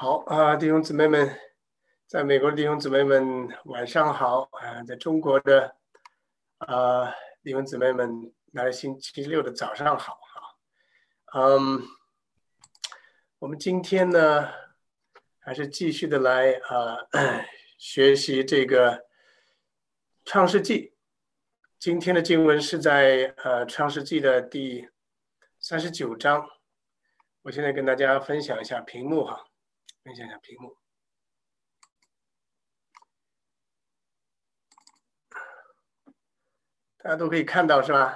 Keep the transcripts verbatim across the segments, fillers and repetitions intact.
好啊、呃弟兄姊妹们，在美国的弟兄姊妹们，晚上好啊、呃在中国的啊、呃弟兄姊妹们，来星期六的早上好哈。嗯，我们今天呢，还是继续的来啊、呃、学习这个创世纪。今天的经文是在呃创世纪的第三十九章。我现在跟大家分享一下屏幕哈，分享一下屏幕。大家都可以看到是吧？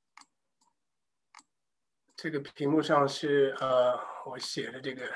这个屏幕上是呃我写的这个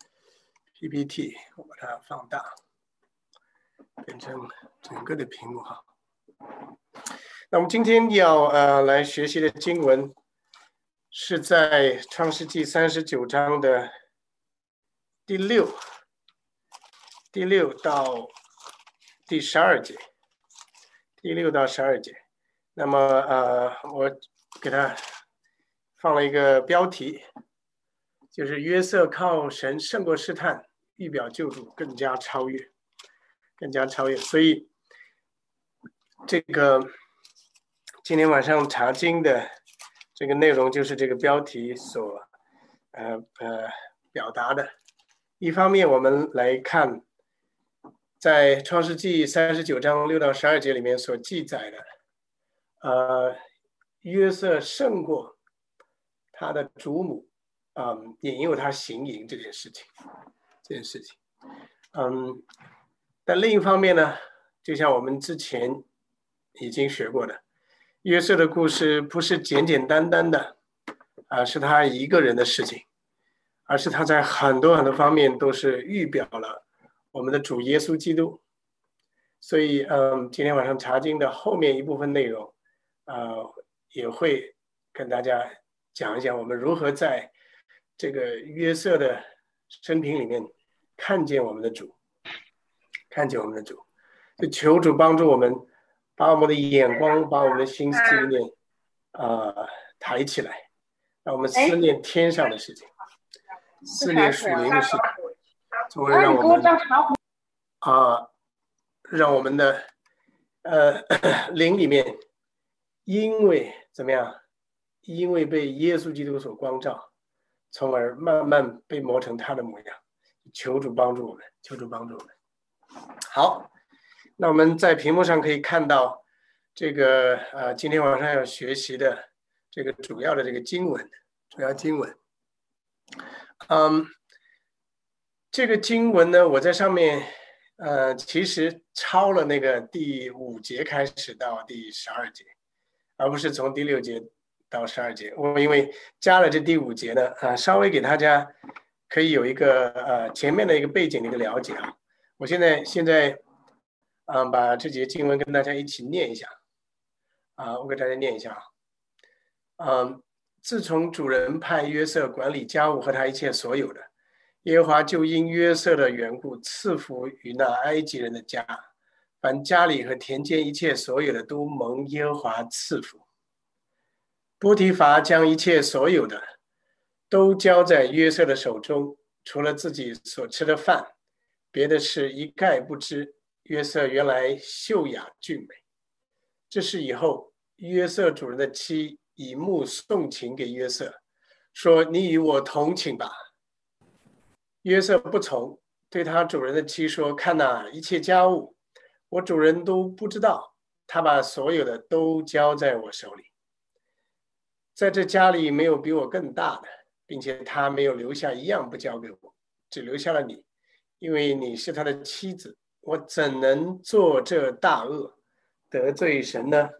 P P T， 我把它放大，变成整个的屏幕哈。那我们今天要呃来学习的经文是在创世纪三十九章的第六第六到第十二节，第六到十二节。那么呃，我给它放了一个标题，就是约瑟靠神胜过试探，预表救主，更加超越，更加超越。所以这个今天晚上查经的这个内容就是这个标题所呃呃表达的。一方面，我们来看在创世纪三十九章六到十二节里面所记载的，呃，约瑟胜过他的祖母，嗯，引诱他行淫这件事情，这件事情，嗯，但另一方面呢，就像我们之前已经学过的，约瑟的故事不是简简单单的，啊，是他一个人的事情，而是他在很多很多方面都是预表了我们的主耶稣基督。所以，嗯，今天晚上查经的后面一部分内容，呃，也会跟大家讲一讲我们如何在这个约瑟的生平里面看见我们的主，看见我们的主。就求主帮助我们，把我们的眼光，把我们的心思意念，呃，抬起来，让我们思念天上的事情，思念属灵的事情，从而让我们啊、呃，让我们的呃灵里面，因为怎么样？因为被耶稣基督所光照，从而慢慢被磨成他的模样。求主帮助我们，求主帮助我们。好，那我们在屏幕上可以看到这个呃，今天晚上要学习的这个主要的这个经文，主要经文。嗯，这个经文呢，我在上面呃，其实抄了那个第五节开始到第十二节，而不是从第六节到十二节。我因为加了这第五节呢，啊、呃，稍微给大家可以有一个呃前面的一个背景的一个了解啊。我现在现在嗯、呃，把这节经文跟大家一起念一下啊、呃，我给大家念一下啊。嗯、呃，自从主人派约瑟管理家务和他一切所有的，耶和华就因约瑟的缘故赐福于那埃及人的家，凡家里和田间一切所有的都蒙耶和华赐福。波提乏将一切所有的都交在约瑟的手中，除了自己所吃的饭，别的事一概不知。约瑟原来秀雅俊美。这是以后约瑟主人的妻以目送情给约瑟，说：“你与我同寝吧。”约瑟不从，对他主人的妻说：“看哪，一切家务我主人都不知道，他把所有的都交在我手里。在这家里没有比我更大的，并且他没有留下一样不交给我，只留下了你，因为你是他的妻子。我怎能做这大恶，得罪神呢？”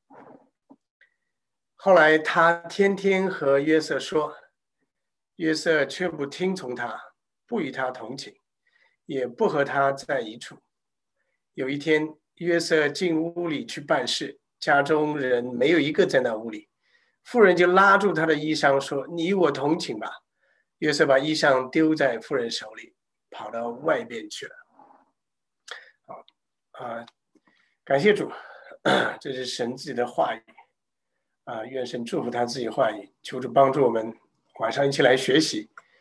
后来他天天和约瑟说，约瑟却不听从他，不与他同寝，也不和他在一处。有一天，约瑟进屋里去办事，家中人没有一个在那屋里。妇人就拉住他的衣裳说：“你与我同寝吧。”约瑟把衣裳丢在妇人手里，跑到外边去了。好啊，感谢主，这是神自己的话语啊，愿神祝福他自己话语，求主帮助我们晚上一起来学习。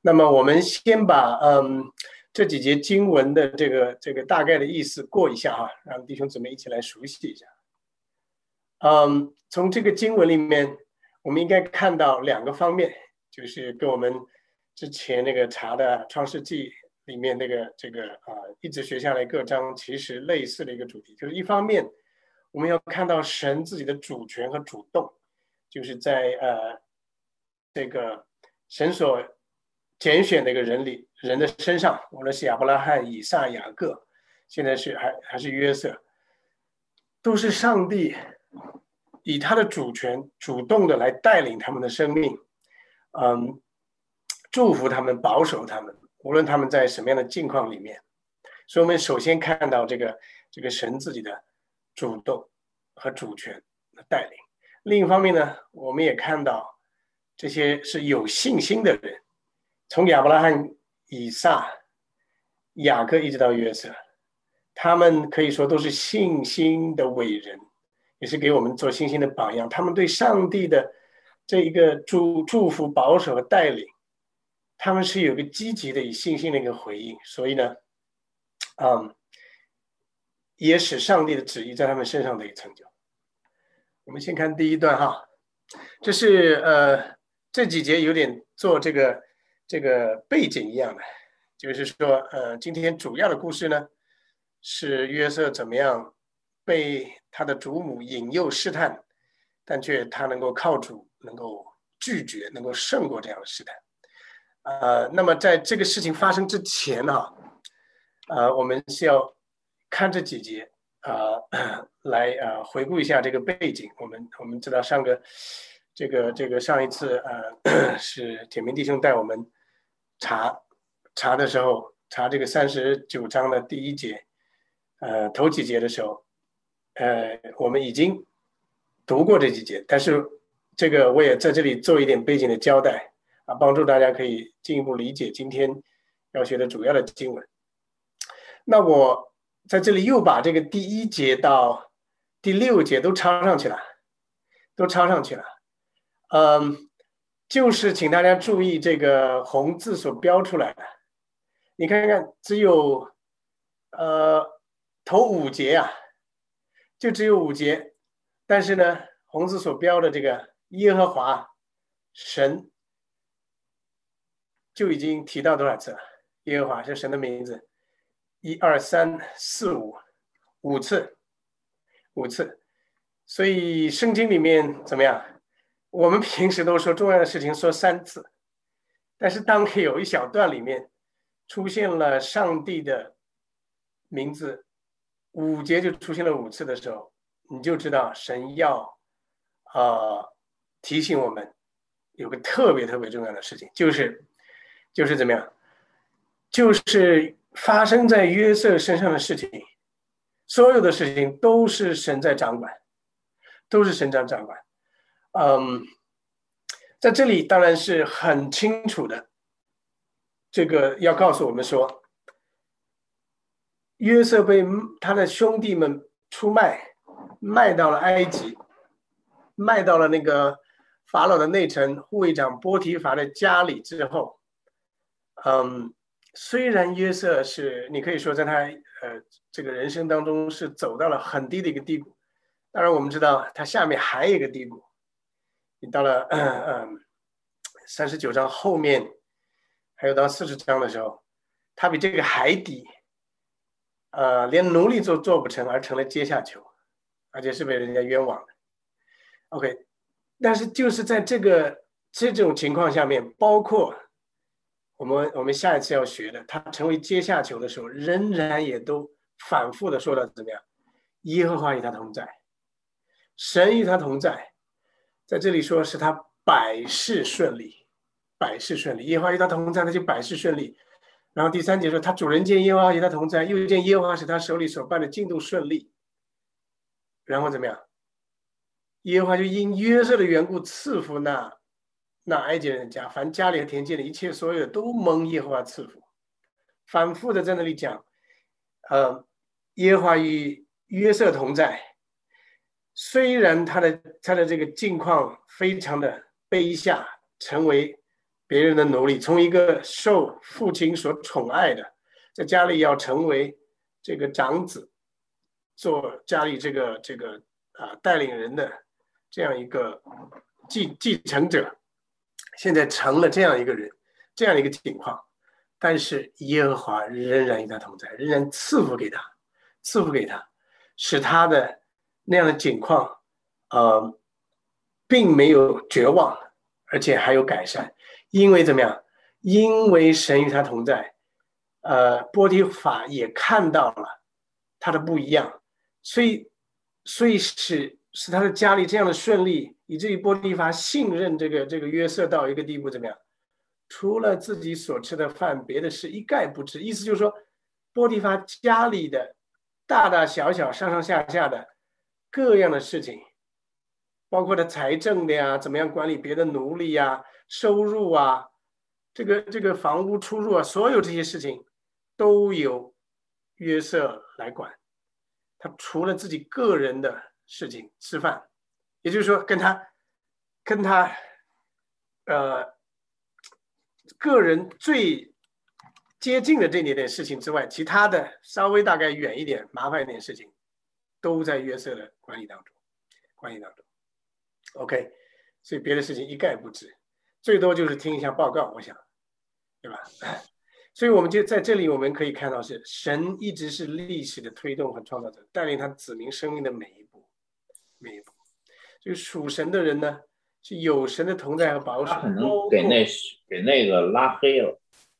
那么我们先把嗯这几节经文的这个这个大概的意思过一下哈，让弟兄姊妹一起来熟悉一下。嗯，从这个经文里面，我们应该看到两个方面，就是跟我们之前那个查的《创世纪》里面那个这个啊、呃、一直学下来各章其实类似的一个主题，就是一方面我们要看到神自己的主权和主动，就是在呃这个神所拣选的一个人里人的身上，无论是亚伯拉罕、以撒、雅各，现在是还还是约瑟，都是上帝以他的主权主动的来带领他们的生命，嗯，祝福他们，保守他们，无论他们在什么样的境况里面。所以我们首先看到这个这个神自己的主动和主权的带领。另一方面呢，我们也看到这些是有信心的人，从亚伯拉罕、以撒、雅各一直到约瑟，他们可以说都是信心的伟人，也是给我们做信心的榜样。他们对上帝的这一个祝祝福、保守和带领，他们是有一个积极的以信心的一个回应。所以呢，嗯，也使上帝的旨意在他们身上的一个成就。我们先看第一段哈，这是呃这几节有点做这个这个背景一样的，就是说呃今天主要的故事呢是约瑟怎么样被他的祖母引诱试探，但却他能够靠主能够拒绝，能够胜过这样的试探。呃，那么在这个事情发生之前呢、啊，呃，我们是要看这几节。啊、呃，来呃回顾一下这个背景。我们我们知道上个这个这个上一次呃是铁明弟兄带我们查查的时候，查这个三十九章的第一节，呃头几节的时候，呃我们已经读过这几节，但是这个我也在这里做一点背景的交代啊，帮助大家可以进一步理解今天要学的主要的经文。那我在这里又把这个第一节到第六节都抄上去了，都抄上去了。嗯，就是请大家注意这个红字所标出来的，你看看，只有呃头五节啊，就只有五节，但是呢，红字所标的这个耶和华神就已经提到多少次了？耶和华是神的名字。一二三四五，五次，五次。所以圣经里面怎么样？我们平时都说重要的事情说三次，但是当有一小段里面出现了上帝的名字，五节就出现了五次的时候，你就知道神要呃提醒我们有个特别特别重要的事情，就是就是怎么样？就是发生在约瑟身上的事情，所有的事情都是神在掌管，都是神在掌管。嗯，在这里当然是很清楚的，这个要告诉我们说，约瑟被他的兄弟们出卖，卖到了埃及，卖到了那个法老的内臣护卫长波提乏的家里之后，嗯。虽然约瑟是你可以说在他呃这个人生当中是走到了很低的一个低谷，当然我们知道他下面还有一个低谷，你到了呃三十九章后面，还有到四十章的时候，他比这个还低，呃连奴隶都做不成，而成了阶下囚，而且是被人家冤枉的。OK， 但是就是在这个这种情况下面，包括。我们我们下一次要学的，他成为阶下囚的时候，仍然也都反复的说到怎么样？耶和华与他同在，神与他同在，在这里说是他百事顺利，百事顺利。耶和华与他同在，他就百事顺利。然后第三节说，他主人见耶和华与他同在，又见耶和华使他手里所办的进度顺利。然后怎么样？耶和华就因约瑟的缘故赐福那。那埃及人家，凡家里和田间的一切所有的都蒙耶和华赐福，反复的在那里讲，呃，耶和华与约瑟同在。虽然他的他的这个境况非常的卑下，成为别人的奴隶，从一个受父亲所宠爱的，在家里要成为这个长子，做家里这个这个啊带领人的这样一个继继承者，现在成了这样一个人，这样一个情况。但是耶和华仍然与他同在，仍然赐福给他，赐福给他，使他的那样的境况，呃，并没有绝望，而且还有改善。因为怎么样？因为神与他同在，呃，波提法也看到了他的不一样，所以，所以使使他的家里这样的顺利，以至于波提法信任这个这个约瑟到一个地步，怎么样？除了自己所吃的饭，别的事一概不知。意思就是说，波提乏家里的大大小小、上上下下的各样的事情，包括他财政的呀，怎么样管理别的奴隶呀、收入啊，这个这个房屋出入啊，所有这些事情都由约瑟来管。他除了自己个人的事情吃饭，也就是说跟他跟他呃。个人最接近的这一点事情之外，其他的稍微大概远一点、麻烦一点事情，都在约瑟的管理当中。管理当中 ，OK， 所以别的事情一概不知，最多就是听一下报告，我想，对吧？所以我们就在这里，我们可以看到是神一直是历史的推动和创造者，带领他子民生命的每一步，每一步。所以属神的人呢，是有神的同在和保守， 他可能给那给那个拉黑了，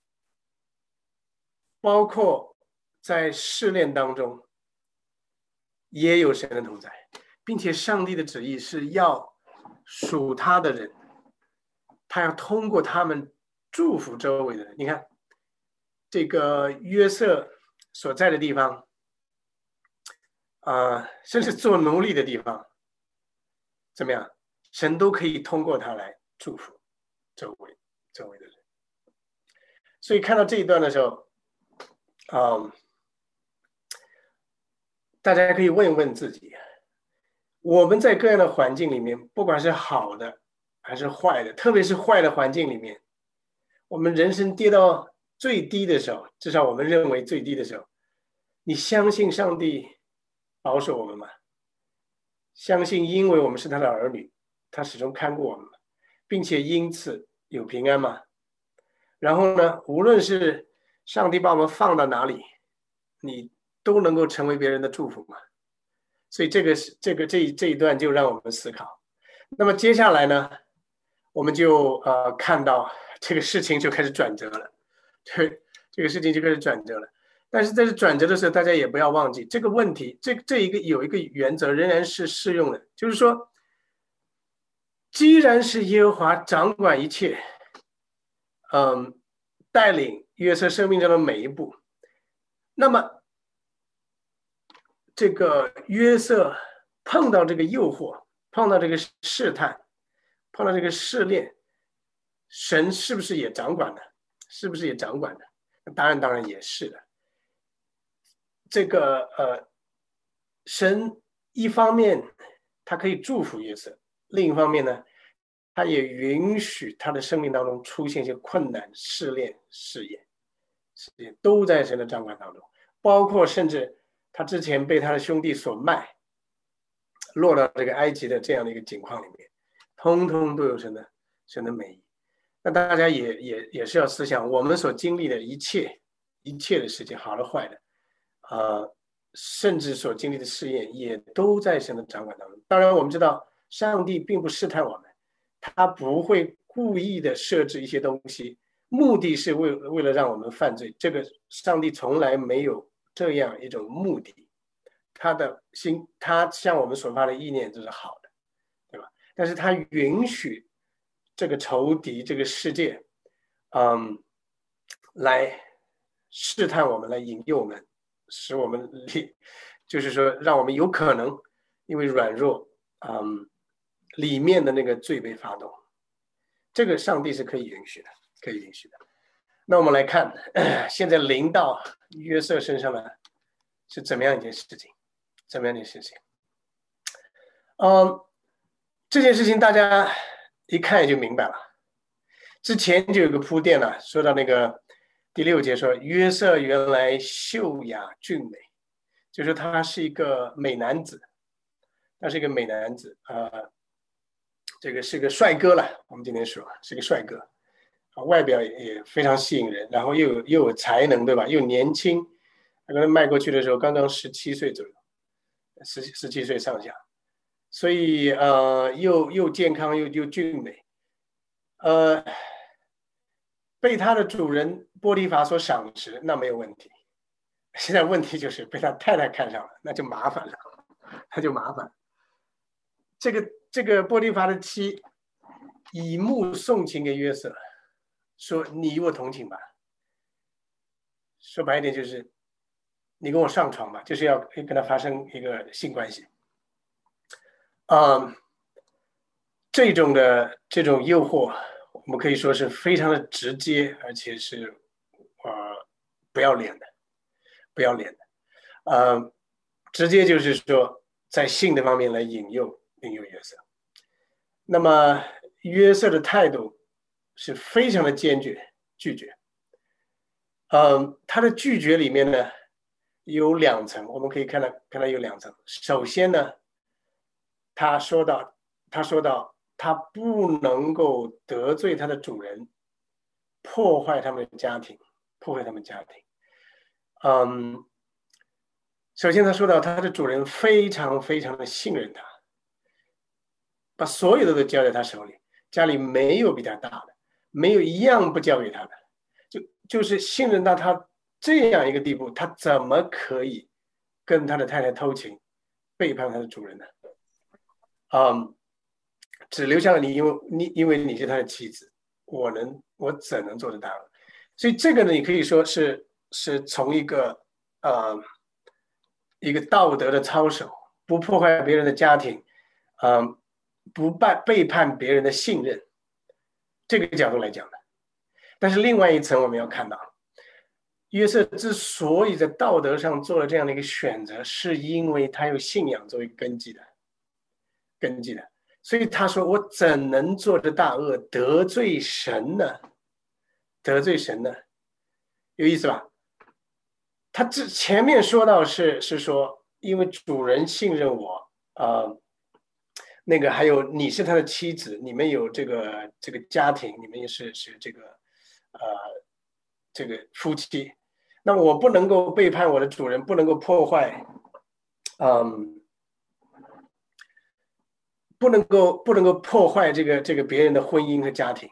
包括在试炼当中也有神的同在，并且上帝的旨意是要属他的人，他要通过他们祝福周围的人。你看这个约瑟所在的地方，啊、呃，甚至做奴隶的地方，怎么样？神都可以通过他来祝福周围周围的人。所以看到这一段的时候，啊、呃，大家可以问一问自己，我们在各样的环境里面，不管是好的还是坏的，特别是坏的环境里面，我们人生跌到最低的时候，至少我们认为最低的时候，你相信上帝保守我们吗？相信因为我们是他的儿女，他始终看顾我们，并且因此有平安吗？然后呢，无论是上帝把我们放到哪里，你都能够成为别人的祝福吗？所以这个是这个这这一段就让我们思考。那么接下来呢，我们就呃看到这个事情就开始转折了，这这个事情就开始转折了。但是在这转折的时候，大家也不要忘记这个问题，这这一个有一个原则仍然是适用的，就是说，既然是耶和华掌管一切，嗯，带领约瑟生命中的每一步，那么这个约瑟碰到这个诱惑，碰到这个试探，碰到这个试炼，神是不是也掌管的？是不是也掌管的？当然，当然也是的。这个呃，神一方面他可以祝福约瑟，另一方面呢，他也允许他的生命当中出现一些困难、试炼、试验，试验都在神的掌管当中，包括甚至他之前被他的兄弟所卖，落到这个埃及的这样的一个境况里面，通通都有神的神的美意。那大家也也也是要思想，我们所经历的一切一切的事情，好的坏的，呃，甚至所经历的试验，也都在神的掌管当中。当然，我们知道上帝并不试探我们，他不会故意的设置一些东西，目的是为为了让我们犯罪。这个上帝从来没有这样一种目的，他的心，他向我们所发的意念就是好的，对吧？但是他允许这个仇敌，这个世界，嗯，来试探我们，来引诱我们，使我们里，就是说，让我们有可能因为软弱，嗯，里面的那个罪被发动，这个上帝是可以允许的，可以允许的。那我们来看，现在临到约瑟身上的是怎么样一件事情？怎么样一件事情？嗯，这件事情大家一看也就明白了。 之前就有个铺垫了，说到那个第六节说约瑟原来秀雅俊美，就是他是一个美男子，他是一个美男子，呃，这个是个帅哥了，我们今天说是个帅哥，啊，外表也非常吸引人，然后又有又有才能，对吧？又年轻，他可能迈过去的时候刚刚十七岁左右，十十七岁上下，所以呃，又又健康又又俊美，呃，被他的主人波提乏所赏识，那没有问题。现在问题就是被他太太看上了，那就麻烦了，那就麻烦。这个这个波提乏的妻以目送情给约瑟，说你与我同寝吧。说白一点就是你跟我上床吧，就是要跟他发生一个性关系。嗯，这种的这种诱惑，我们可以说是非常的直接，而且是呃不要脸的，不要脸的。呃，直接就是说在性的方面来引诱引诱约瑟。那么约瑟的态度是非常的坚决，拒绝。嗯，他的拒绝里面呢有两层，我们可以看到看到有两层。首先呢，他说到他说到他不能够得罪他的主人，破坏他们的家庭，破坏他们家庭。嗯，首先他说到他的主人非常非常的信任他，把所有的都交在他手里，家里没有比他大的，没有一样不交给他的，就就是信任到他这样一个地步，他怎么可以跟他的太太偷情，背叛他的主人呢？嗯，只留下了你，因为你因为你是他的妻子，我能我怎能做得到？所以这个呢，你可以说是是从一个呃一个道德的操守，不破坏别人的家庭，嗯、呃，不背背叛别人的信任，这个角度来讲的。但是另外一层我们要看到，约瑟之所以在道德上做了这样的一个选择，是因为他有信仰作为根基的，根基的。所以他说：“我怎能做这大恶，得罪神呢？得罪神呢？有意思吧？他之前面说到是是说，因为主人信任我，呃，那个还有你是他的妻子，你们有这个这个家庭，你们也是是这个呃这个夫妻，那我不能够背叛我的主人，不能够破坏，嗯。”不能够不能够破坏这个这个别人的婚姻和家庭，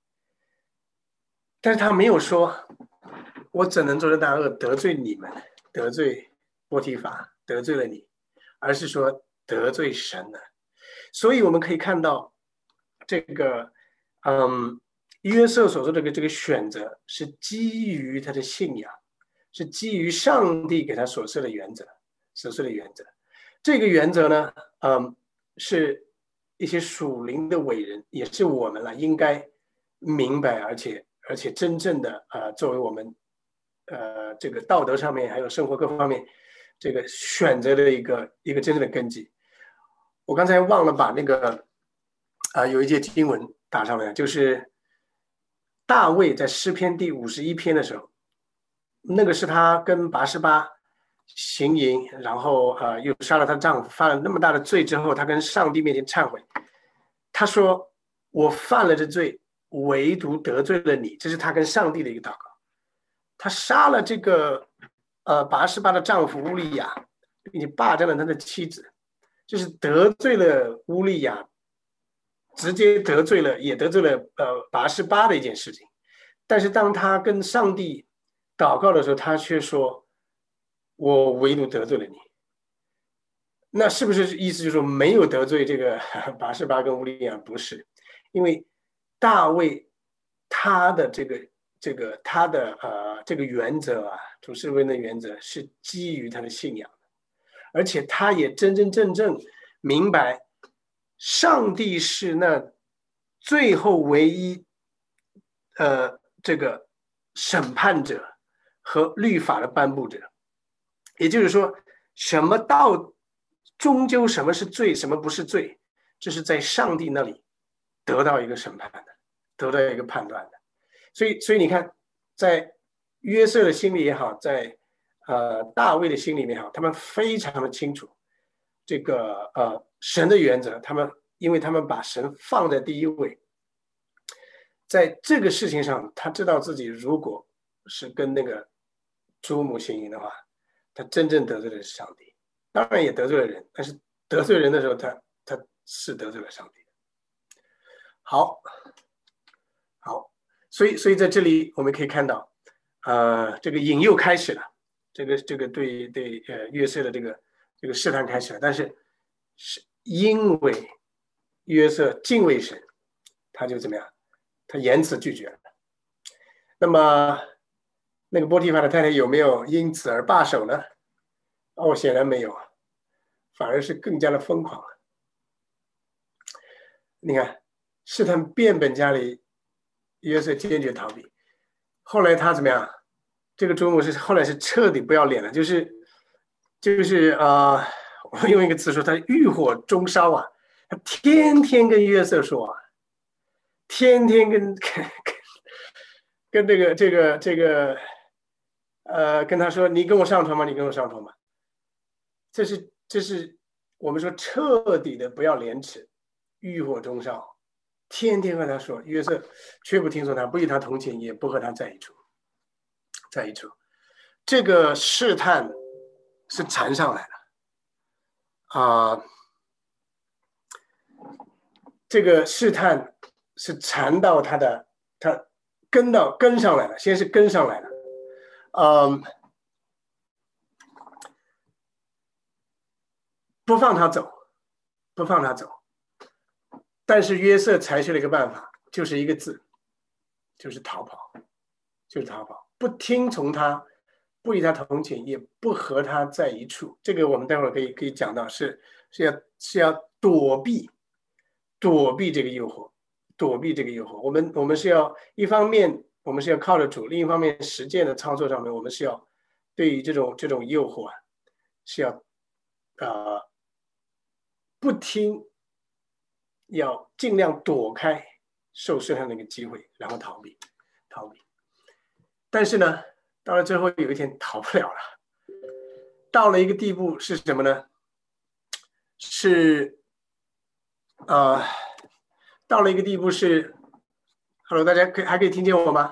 但是他没有说，我怎能做这大恶得罪你们，得罪波提乏，得罪了你，而是说得罪神呢？所以我们可以看到，这个嗯，约瑟所做的这个这个选择是基于他的信仰，是基于上帝给他所设的原则，所设的原则。这个原则呢，嗯，是一些属灵的伟人，也是我们了应该明白，而且而且真正的呃，作为我们呃这个道德上面还有生活各方面这个选择的一个一个真正的根基。我刚才忘了把那个啊、呃、有一节经文打上来，就是大卫在诗篇第五十一篇的时候，那个是他跟拔示巴行淫，然后呃又杀了她丈夫，犯了那么大的罪之后，她跟上帝面前忏悔，她说：“我犯了这罪，唯独得罪了你。”这是她跟上帝的一个祷告。她杀了这个呃拔示巴的丈夫乌利亚，并且霸占了他的妻子，就是得罪了乌利亚，直接得罪了，也得罪了呃拔示巴的一件事情。但是当他跟上帝祷告的时候，他却说：“我唯独得罪了你。”那是不是意思就是说没有得罪这个拔示巴跟乌利亚？不是，因为大卫他的这个这个他的呃这个原则啊，主事为的原则是基于他的信仰的，而且他也真真正正明白上帝是那最后唯一呃这个审判者和律法的颁布者，也就是说，什么道终究什么是罪，什么不是罪，这是在上帝那里得到一个审判的。 得到一个判断的。所以，所以你看，在约瑟的心里也好，在呃大卫的心里也好，他们非常的清楚这个呃神的原则，他们因为他们把神放在第一位，在这个事情上，他知道自己如果是跟那个珠母行淫的话，他真正得罪的是上帝，当然也得罪了人，但是得罪人的时候，他他是得罪了上帝。好，好，所以所以在这里我们可以看到，呃，这个引诱开始了，这个这个对对呃约瑟的这个这个试探开始了，但是是因为约瑟敬畏神，他就怎么样？他严词拒绝了。那么那个波提乏的太太有没有因此而罢手呢？哦，显然没有，反而是更加的疯狂。你看，试探变本加厉，约瑟坚决逃避。后来他怎么样？这个主母是后来是彻底不要脸了，就是就是啊、呃，我用一个词说，他欲火中烧啊，他天天跟约瑟说啊，天天跟跟跟这个这个这个呃跟他说，你跟我上床吗？你跟我上床吗？这是这是我们说彻底的不要廉耻，欲火中烧，天天和他说，约瑟却不听从他，不与他同寝，也不和他在一处，在一处。这个试探是缠上来了啊、呃，这个试探是缠到他的，他跟到跟上来了，先是跟上来了，嗯，不放他走，不放他走。但是约瑟采取了一个办法，就是一个字，就是逃跑，就是逃跑，不听从他，不与他同寝，也不和他在一处。这个我们待会儿可以可以讲到，是是要是要躲避，躲避这个诱惑，躲避这个诱惑。我们我们是要一方面我们是要靠着主，另一方面实践的操作上面，我们是要对于这种这种诱惑啊，是要呃不听。要尽量躲开受试探的一个机会，然后逃避，逃避。但是呢，到了最后有一天逃不了了，到了一个地步是什么呢？是呃，到了一个地步是 ，Hello， 大家可以还可以听见我吗？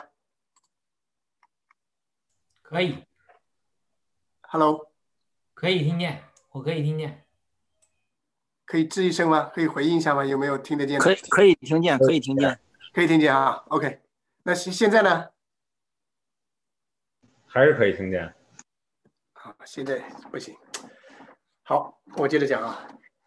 可以。 Hello， 可以听见，我可以听见。 可以吱一声吗？可以回应一下吗？有没有听得见？ 可以，可以听见，可以听见， 可以听见啊。OK， 那现在呢？ 还是可以听见。 好，现在不行。好，我接着讲啊。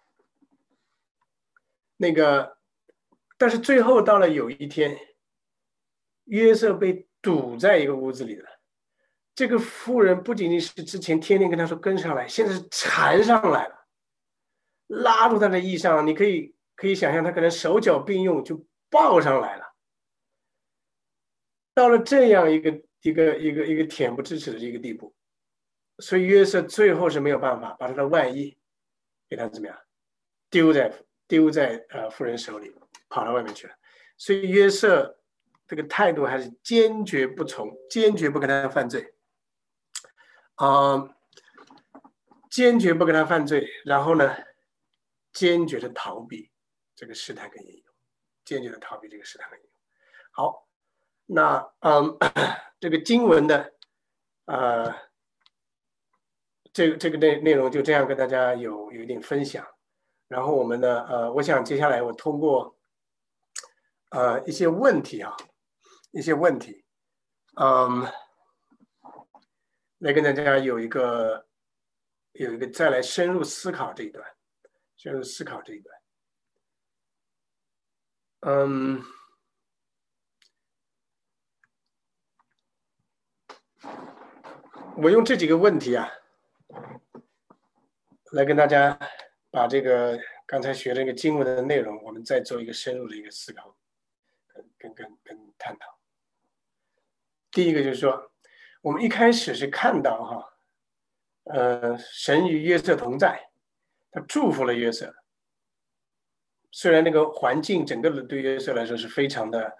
那个，但是最后到了有一天，约瑟被堵在一个屋子里了。这个妇人不仅仅是之前天天跟他说跟上来，现在是缠上来了。拉住他的衣裳，你可以可以想象，他可能手脚并用就抱上来了。到了这样一个一个一个一个恬不知耻的一个地步，所以约瑟最后是没有办法把他的外衣给他怎么样丢在丢在呃妇人手里，跑到外面去了。所以约瑟这个态度还是坚决不从，坚决不跟他犯罪，啊、呃，坚决不跟他犯罪，然后呢？坚决的逃避这个试探跟引诱，坚决的逃避这个试探跟引诱。好，那嗯，这个经文的呃，这个这个内内容就这样跟大家有有一点分享。然后我们呢，呃，我想接下来我通过呃一些问题啊，一些问题，嗯，来跟大家有一个有一个再来深入思考这一段。深入思考这一段，嗯，我用这几个问题啊，来跟大家把这个刚才学这个经文的内容，我们再做一个深入的一个思考，跟跟跟跟探讨。第一个就是说，我们一开始是看到哈，呃，神与约瑟同在。他祝福了约瑟，虽然那个环境整个的对约瑟来说是非常的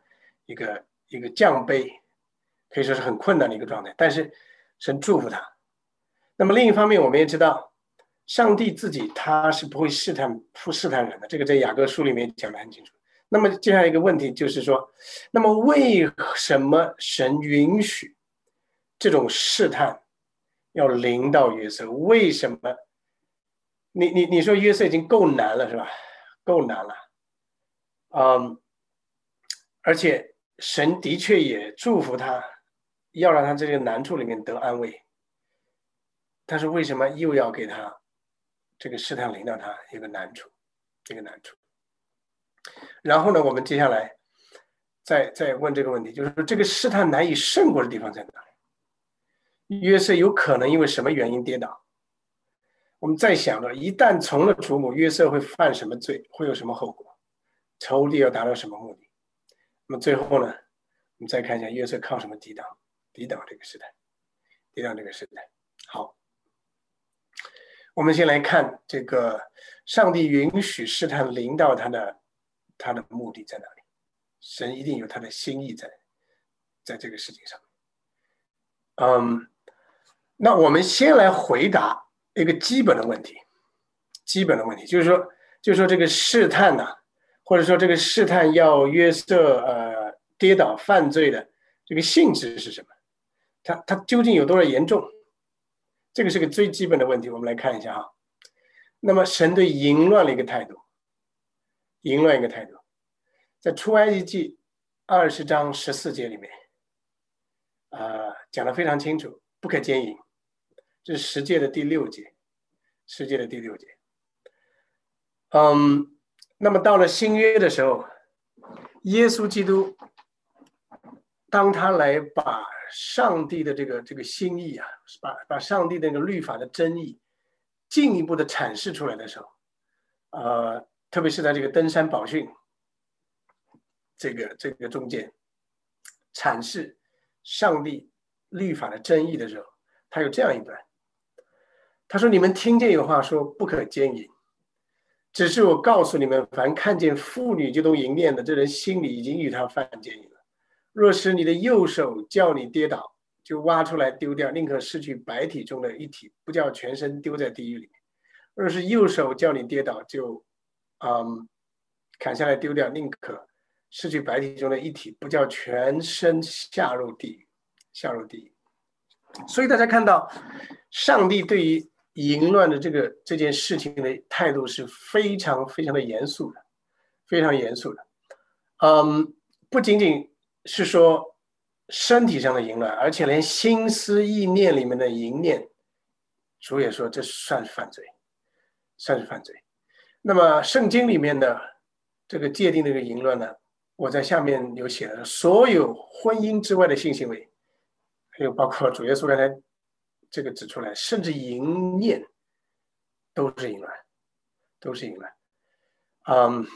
一个一个降卑，可以说是很困难的一个状态。但是神祝福他。那么另一方面，我们也知道，上帝自己他是不会试探不试探人的，这个在雅各书里面讲得很清楚。那么接下来一个问题就是说，那么为什么神允许这种试探要临到约瑟？为什么？你你你说约瑟已经够难了是吧？够难了，嗯，而且神的确也祝福他，要让他这个难处里面得安慰。但是为什么又要给他这个试探临到他一个难处，这个难处？然后呢，我们接下来再再问这个问题，就是说这个试探难以胜过的地方在哪里？约瑟有可能因为什么原因跌倒？我们再想着，一旦从了主母，约瑟会犯什么罪，会有什么后果？仇敌要达到什么目的？那么最后呢，我们再看一下约瑟靠什么抵挡，抵挡这个试探，抵挡这个试探。好，我们先来看这个上帝允许试探临到他的他的目的在哪里？神一定有他的心意在在这个事情上。嗯，那我们先来回答一个基本的问题，基本的问题就是说，就是说这个试探呢、啊，或者说这个试探要约瑟呃跌倒犯罪的这个性质是什么？它它究竟有多少严重？这个是个最基本的问题，我们来看一下哈。那么神对淫乱的一个态度，淫乱一个态度，在出埃及记二十章十四节里面，呃，讲得非常清楚，不可奸淫，这是十诫的第六节，十诫的第六节。嗯，那么到了新约的时候，耶稣基督，当他来把上帝的这个这个心意啊，把把上帝的那个律法的真意进一步的阐释出来的时候，呃，特别是在这个登山宝训这个这个中间阐释上帝律法的真意的时候，他有这样一段，他说：“你们听见有话说不可奸淫，只是我告诉你们，凡看见妇女就动淫念的，这人心里已经与他犯奸淫了。若是你的右手叫你跌倒，就挖出来丢掉，宁可失去百体中的一体，不叫全身丢在地狱里面。若是右手叫你跌倒，就嗯砍下来丢掉，宁可失去百体中的一体，不叫全身下入地狱，下入地狱。”所以大家看到，上帝对于淫乱的这个这件事情的态度是非常非常的严肃的，非常严肃的。嗯，不仅仅是说身体上的淫乱，而且连心思意念里面的淫念，主也说这算是犯罪，算是犯罪。那么圣经里面的这个界定的这个淫乱呢，我在下面有写了，所有婚姻之外的性行为，还有包括主耶稣刚才这个指出来，甚至淫念都是淫乱，都是淫乱。嗯，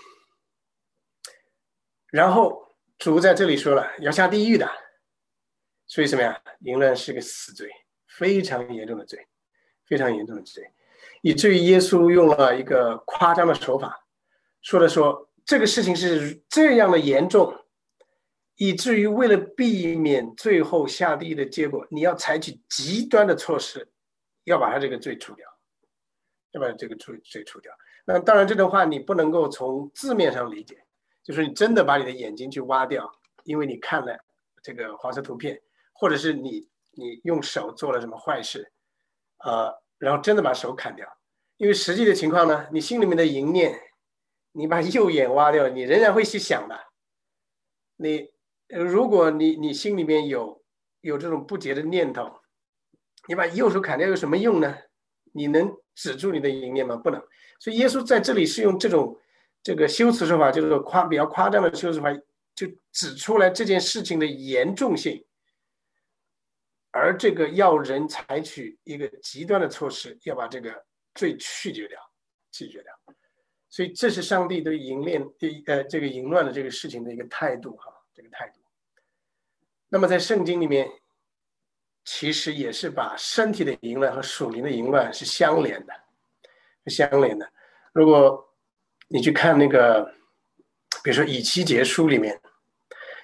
然后主在这里说了要下地狱的，所以什么呀？淫乱是个死罪，非常严重的罪，非常严重的罪，以至于耶稣用了一个夸张的手法，说的说这个事情是这样的严重，以至于为了避免最后下地狱的结果，你要采取极端的措施，要把他这个罪除掉，要把这个罪罪除掉。那当然这段话你不能够从字面上理解，就是你真的把你的眼睛去挖掉，因为你看了这个黄色图片，或者是你你用手做了什么坏事，呃，然后真的把手砍掉。因为实际的情况呢，你心里面的淫念，你把右眼挖掉，你仍然会去想的。你如果你你心里面有有这种不洁的念头，你把右手砍掉有什么用呢？你能止住你的淫念吗？不能。所以耶稣在这里是用这种这个修辞手法，就是夸比较夸张的修辞手法，就指出来这件事情的严重性，而这个要人采取一个极端的措施，要把这个罪去绝掉，去绝掉。所以这是上帝对淫恋呃这个淫乱的这个事情的一个态度哈，这个态度。那么在圣经里面，其实也是把身体的淫乱和属灵的淫乱是相连的，是相连的。如果你去看那个，比如说以西结书里面，就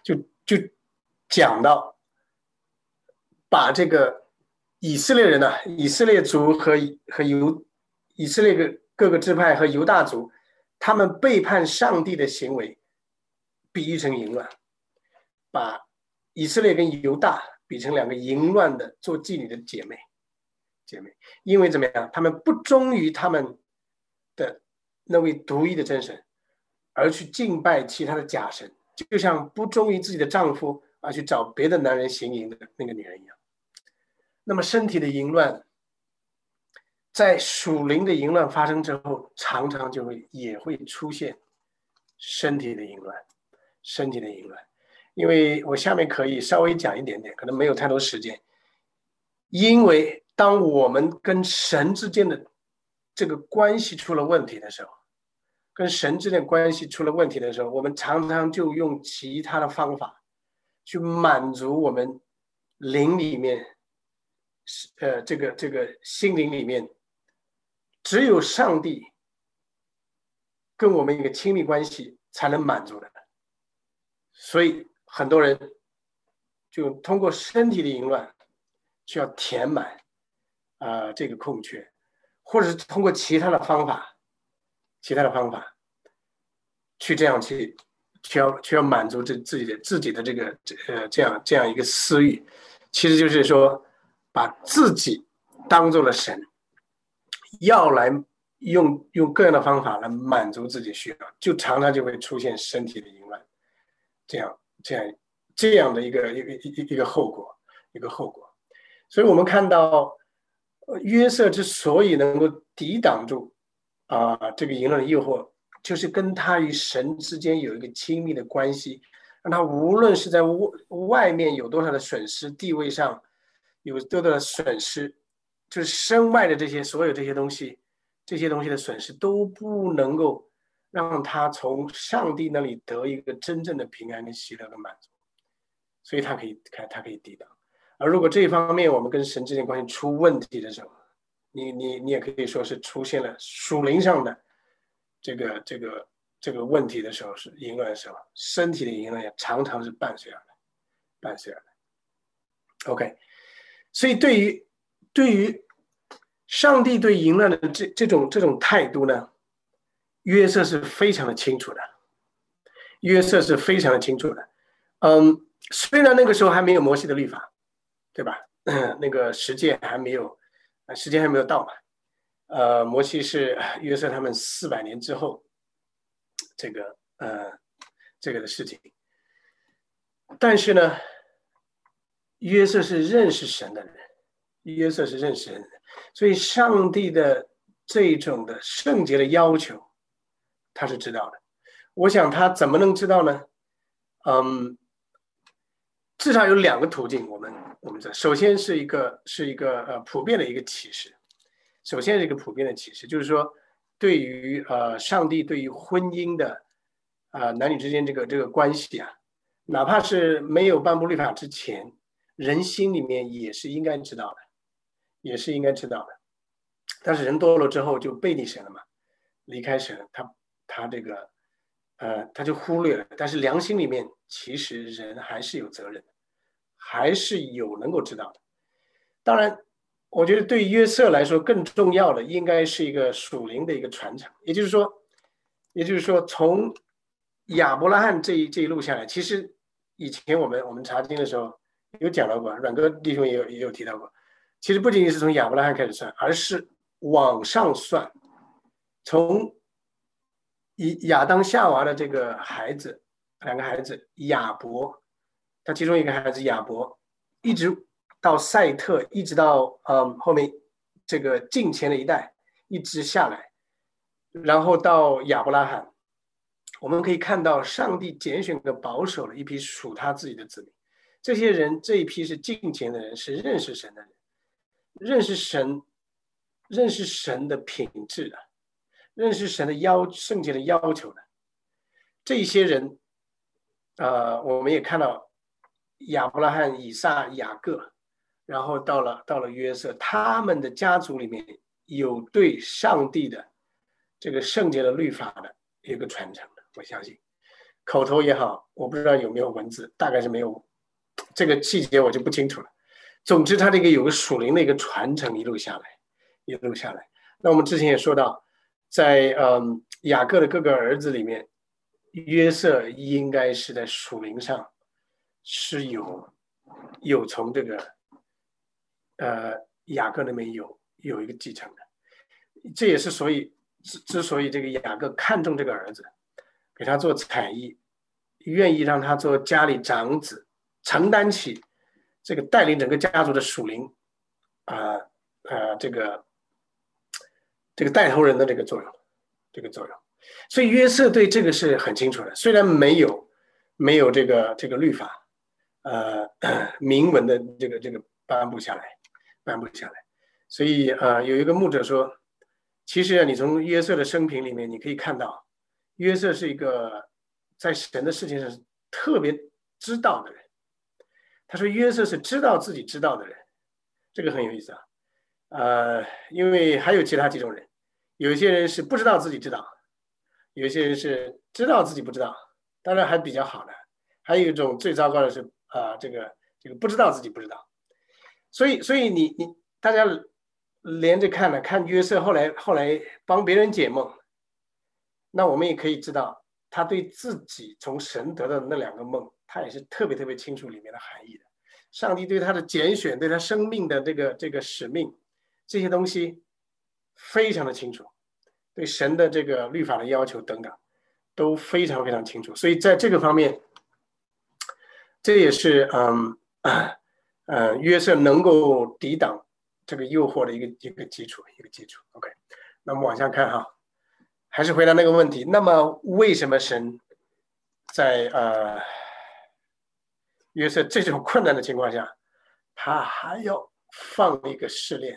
就讲到把这个以色列人呢、啊，以色列族和和犹以色列个各个支派和犹大族，他们背叛上帝的行为比喻成淫乱，把以色列跟犹大比成两个淫乱的做妓女的姐妹姐妹，因为怎么样，他们不忠于他们的那位独一的真神，而去敬拜其他的假神，就像不忠于自己的丈夫而去找别的男人行淫的那个女人一样。那么身体的淫乱，在属灵的淫乱发生之后，常常就会也会出现身体的淫乱，身体的淫乱。因为我下面可以稍微讲一点点，可能没有太多时间。因为当我们跟神之间的这个关系出了问题的时候，跟神之间的关系出了问题的时候，我们常常就用其他的方法去满足我们灵里面，呃，这个这个心灵里面，只有上帝跟我们一个亲密关系才能满足的。所以很多人就通过身体的淫乱去要填满啊、呃、这个空缺，或者是通过其他的方法，其他的方法去这样去去要去要满足这自己的自己的这个呃这样这样一个私欲，其实就是说把自己当做了神，要来用用各样的方法来满足自己需要，就常常就会出现身体的淫乱，这样这样这样的一个一个一个一个后果，一个后果。所以我们看到约瑟之所以能够抵挡住啊、呃、这个淫乱的诱惑，就是跟他与神之间有一个亲密的关系，让他无论是在外面有多少的损失，地位上有多大的损失，就是身外的这些所有这些东西，这些东西的损失都不能够让他从上帝那里得一个真正的平安跟喜乐跟满足，所以他可以他可以抵挡。而如果这一方面我们跟神之间关系出问题的时候，你你你也可以说是出现了属灵上的这个这个这个问题的时候，是淫乱的时候，身体的淫乱也常常是伴随而来，伴随而来。OK， 所以对于对于上帝对淫乱的这这种这种态度呢，约瑟是非常的清楚的，约瑟是非常的清楚的。嗯，虽然那个时候还没有摩西的律法，对吧？那个十诫还没有，时间还没有到嘛。呃，摩西是约瑟他们四百年之后，这个呃这个的事情。但是呢，约瑟是认识神的人，约瑟是认识神的人，所以上帝的这种的圣洁的要求，他是知道的。我想他怎么能知道呢？嗯，至少有两个途径，我们我们这首先是一个是一个呃普遍的一个启示，首先是一个普遍的启示，就是说对于呃上帝对于婚姻的啊、呃、男女之间这个这个关系啊，哪怕是没有颁布律法之前，人心里面也是应该知道的，也是应该知道的。但是人堕落之后就背逆神了嘛，离开神，他他这个呃他就忽略了，但是良心里面其实人还是有责任的。还是有能够知道的。当然我觉得对约瑟来说更重要的应该是一个属灵的一个传承，也就是说也就是说从亚伯拉罕这一这一路下来，其实以前我们我们查经的时候有讲到过，阮哥弟兄也有也有提到过，其实不仅仅是从亚伯拉罕开始算，而是往上算，从亚当夏娃的这个孩子，两个孩子亚伯，他其中一个孩子亚伯，一直到赛特，一直到嗯后面这个近前的一代，一直下来，然后到亚伯拉罕，我们可以看到上帝拣选个保守的一批属他自己的子民，这些人这一批是近前的人，是认识神的人，认识神，认识神的品质的，认识神的要圣洁的要求的，这些人，呃，我们也看到亚伯拉罕、以撒、雅各，然后到了到了约瑟，他们的家族里面有对上帝的这个圣洁的律法的一个传承的，我相信。 口头也好，我不知道有没有文字，大概是没有，这个细节我就不清楚了。总之，它这个有个属灵的一个传承一路下来，一路下来。那我们之前也说到，在嗯雅各的各个儿子里面，约瑟应该是在属灵上是有有从这个呃雅各那边有有一个继承的。这也是所以之之所以这个雅各看重这个儿子，给他做采邑，愿意让他做家里长子，承担起这个带领整个家族的属灵啊呃, 呃这个这个带头人的这个作用，这个作用。所以约瑟对这个是很清楚的，虽然没有没有这个这个律法，呃明文的这个这个颁布下来，颁布下来。所以呃有一个牧者说，其实啊，你从约瑟的生平里面，你可以看到，约瑟是一个在神的事情上特别知道的人。他说约瑟是知道自己知道的人，这个很有意思啊。呃，因为还有其他几种人，有一些人是不知道自己知道，有一些人是知道自己不知道，当然还比较好的。还有一种最糟糕的是啊、呃，这个这个不知道自己不知道。所以所以你你大家连着看了看约瑟后来后来帮别人解梦，那我们也可以知道他对自己从神得到的那两个梦，他也是特别特别清楚里面的含义的。上帝对他的拣选，对他生命的这个这个使命，这些东西非常的清楚，对神的这个律法的要求等等都非常非常清楚。所以在这个方面，这也是嗯呃约瑟能够抵挡这个诱惑的一个一个基础，一个基础。OK， 那么往下看哈，还是回答那个问题。那么为什么神在呃约瑟这种困难的情况下，他还要放一个试炼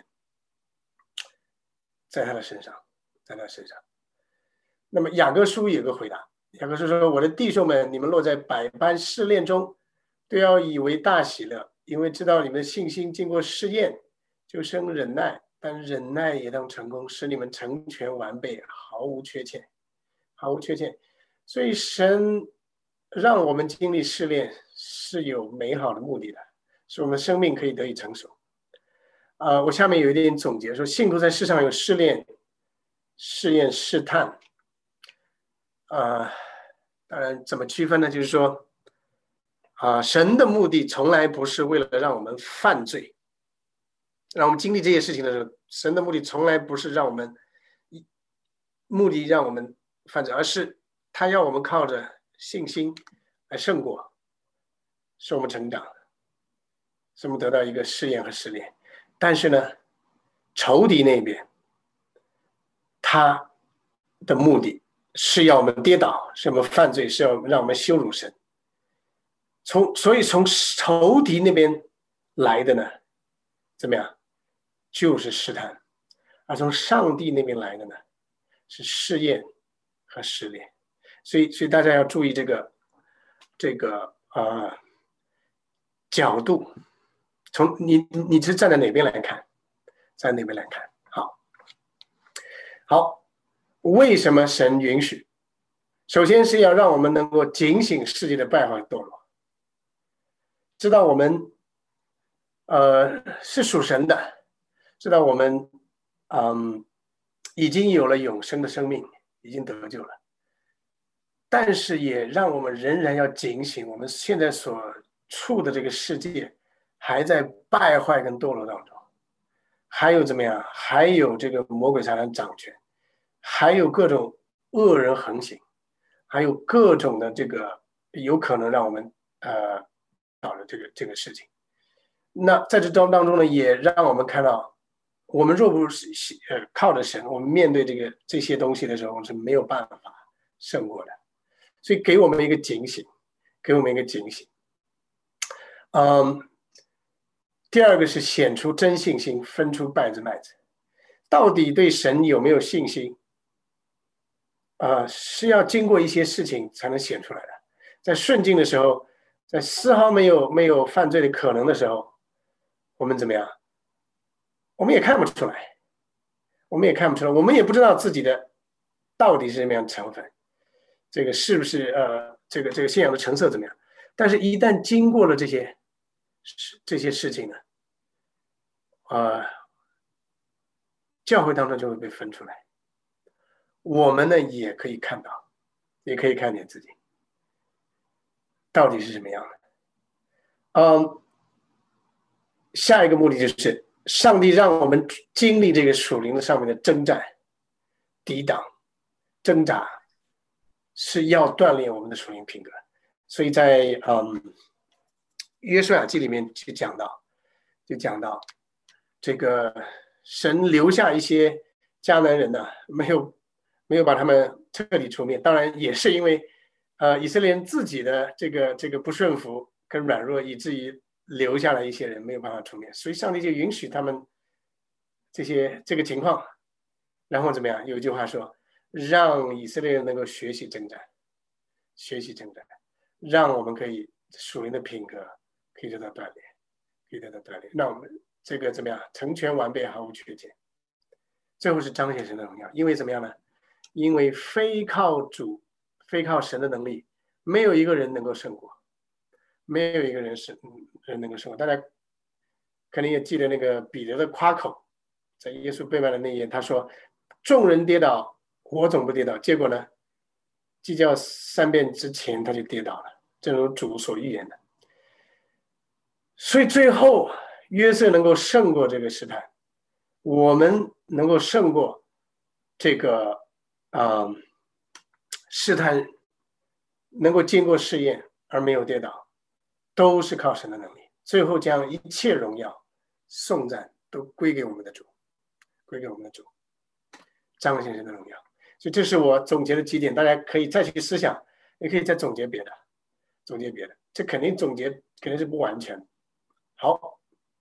在他的身上，在他身上？那么雅各书有个回答，雅各书说：“我的弟兄们，你们落在百般试炼中，都要以为大喜乐，因为知道你们的信心经过试验，就生忍耐。但忍耐也当成功，使你们成全完备，毫无缺欠，毫无缺欠。”所以神让我们经历试炼是有美好的目的的，使我们生命可以得以成熟。呃，我下面有一点总结说，信徒在世上有试炼、试验、试探。呃，当然怎么区分呢？就是说，啊、呃，神的目的从来不是为了让我们犯罪，让我们经历这些事情的时候，神的目的从来不是让我们目的让我们犯罪，而是他要我们靠着信心来胜过，使我们成长，使我们得到一个试验和试炼。但是呢，仇敌那边，他的目的是要我们跌倒，是要我们犯罪，是要让我们羞辱神。从所以从仇敌那边来的呢，怎么样？就是试探。而从上帝那边来的呢，是试验和试炼。所以，所以大家要注意这个这个呃角度。从你你是站在哪边来看？站在哪边来看？好，好，为什么神允许？首先是要让我们能够警醒世界的败坏堕落，知道我们呃是属神的，知道我们嗯已经有了永生的生命，已经得救了。但是也让我们仍然要警醒，我们现在所处的这个世界还在败坏跟堕落当中，还有怎么样？还有这个魔鬼撒旦掌权，还有各种恶人横行，还有各种的这个有可能让我们呃搞的这个这个事情。那在这当中呢，也让我们看到，我们若不是呃靠着神，我们面对这个这些东西的时候，我们是没有办法胜过的。所以给我们一个警醒，给我们一个警醒。嗯。第二个是显出真信心，分出败子麦子。到底对神有没有信心？呃，是要经过一些事情才能显出来的。在顺境的时候，在丝毫没有没有犯罪的可能的时候，我们怎么样？我们也看不出来，我们也看不出来，我们也不知道自己的到底是什么样的成分，这个是不是呃这个这个信仰的成色怎么样？但是，一旦经过了这些这些事情呢，呃，教会当中就会被分出来。我们呢也可以看到，也可以看见自己到底是什么样的。嗯，下一个目的就是上帝让我们经历这个属灵的上面的征战、抵挡、挣扎，是要锻炼我们的属灵品格。所以在嗯约书亚记里面就讲到，就讲到这个神留下一些迦南人呢，没有没有把他们彻底除灭。当然也是因为呃以色列人自己的这个这个不顺服跟软弱，以至于留下了一些人没有办法除灭。所以上帝就允许他们这些这个情况，然后怎么样？有一句话说，让以色列人能够学习征战，学习征战，让我们可以属灵的品格可以得到锻炼，可以得到锻炼，让我们这个怎么样成全完备，毫无缺欠。最后是彰显神的荣耀，因为怎么样呢？因为非靠主，非靠神的能力，没有一个人能够胜过，没有一个人是人能够胜过。大家肯定也记得那个彼得的夸口，在耶稣背叛的那一页，他说：“众人跌倒，我总不跌倒。”结果呢，鸡叫三遍之前他就跌倒了，正如主所预言的。所以最后约瑟能够胜过这个试探，我们能够胜过这个呃试探，能够经过试验而没有跌倒，都是靠神的能力。最后将一切荣耀颂赞都归给我们的主，归给我们的主，彰显神的荣耀。所以这是我总结的几点，大家可以再去思想，也可以再总结别的，总结别的。这肯定总结肯定是不完全。好，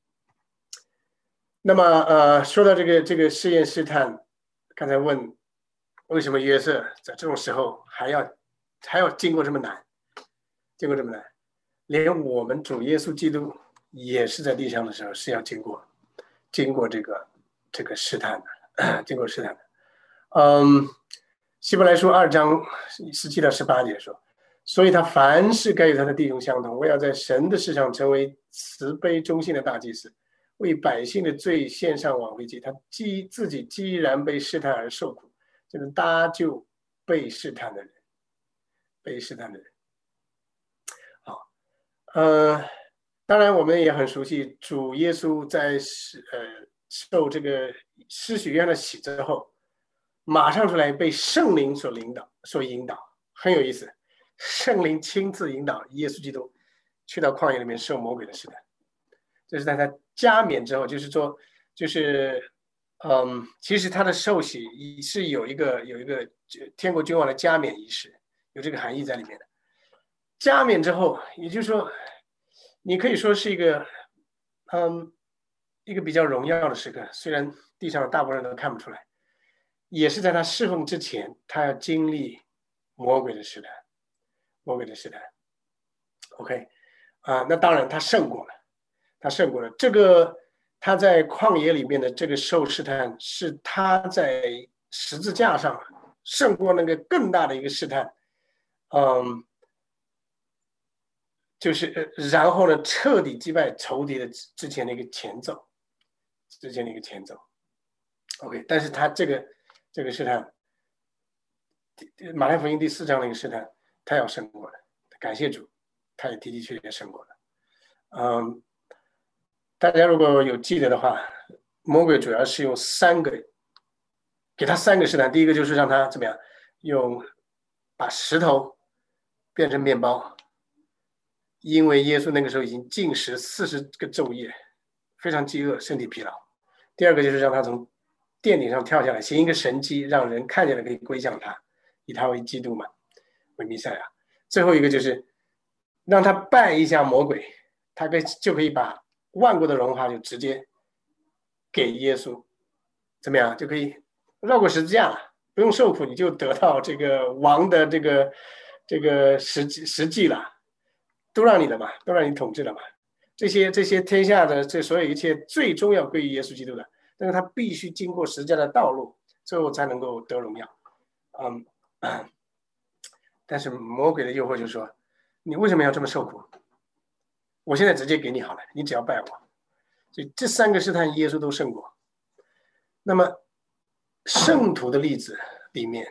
那么呃，说到这个这个试验试探，刚才问为什么约瑟在这种时候还要还要经过这么难，经过这么难，连我们主耶稣基督也是在地上的时候是要经过经过这个这个试探的，经过试探的。嗯，希伯来书二章十七到十八节说，所以他凡事该与他的弟兄相同，我要在神的事上成为慈悲忠心的大祭司，为百姓的罪献上挽回祭。他既自己既然被试探而受苦，就能搭救被试探的人，被试探的人。好，呃，当然我们也很熟悉主耶稣在呃受这个施洗约翰的洗之后，马上出来被圣灵所领导、所引导，很有意思。圣灵亲自引导耶稣基督去到旷野里面受魔鬼的试探，这是在他加冕之后，就是说，就是嗯，其实他的受洗是有一个有一个天国君王的加冕仪式，有这个含义在里面的。加冕之后，也就是说，你可以说是一个嗯一个比较荣耀的时刻，虽然地上的大部分人都看不出来。也是在他侍奉之前，他要经历魔鬼的试探，魔鬼的试探。OK， 啊、呃，那当然他胜过了，他胜过了。这个他在旷野里面的这个受试探，是他在十字架上胜过那个更大的一个试探，嗯，就是然后呢，彻底击败仇敌的之前的一个前奏，之前的一个前奏。OK， 但是他这个。这个试探，马太福音第四章的一个试探，他要胜过的，感谢主，他也的的确确胜过了。嗯，大家如果有记得的话，魔鬼主要是用三个，给他三个试探。第一个就是让他怎么样，用把石头变成面包，因为耶稣那个时候已经禁食四十个昼夜，非常饥饿，身体疲劳。第二个就是让他从殿顶上跳下来，行一个神迹，让人看见了可以归向他，以他为基督嘛，为弥赛亚。最后一个就是让他拜一下魔鬼，他可以就可以把万国的荣华就直接给耶稣，怎么样就可以绕过十字架了，不用受苦，你就得到这个王的这个这个实际实际了，都让你的嘛，都让你统治了嘛。这些这些天下的这所有一切，最终要归于耶稣基督的。但是他必须经过十字架的道路，最后才能够得荣耀。嗯， 但是魔鬼的诱惑就说：“你为什么要这么受苦？我现在直接给你好了，你只要拜我。”所以这三个试探，耶稣都胜过。那么圣徒的例子里面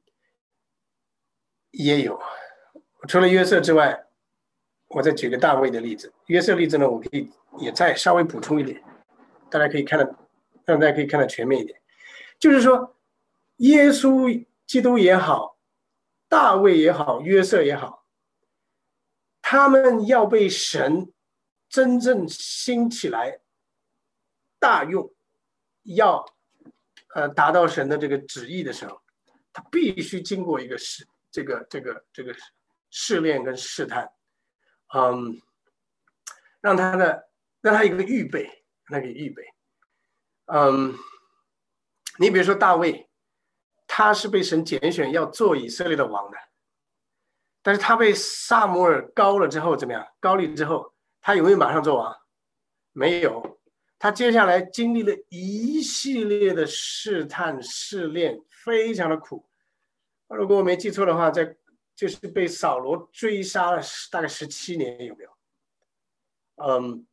也有，除了约瑟之外，我再举个大卫的例子。约瑟例子呢，我可以也再稍微补充一点，大家可以看得，让大家可以看得全面一点。就是说，耶稣基督也好，大卫也好，约瑟也好，他们要被神真正兴起来大用，要呃达到神的这个旨意的时候，他必须经过一个试这个这个这个试炼跟试探，嗯，让他的让他一个预备，让他给预备，嗯，你比如说大卫，他是被神拣选要做以色列的王的，但是他被撒母耳膏了之后怎么样？膏立之后，他有没有马上做王？没有，他接下来经历了一系列的试探试炼，非常的苦。如果我没记错的话，在就是被扫罗追杀了大概十七年，有没有？嗯，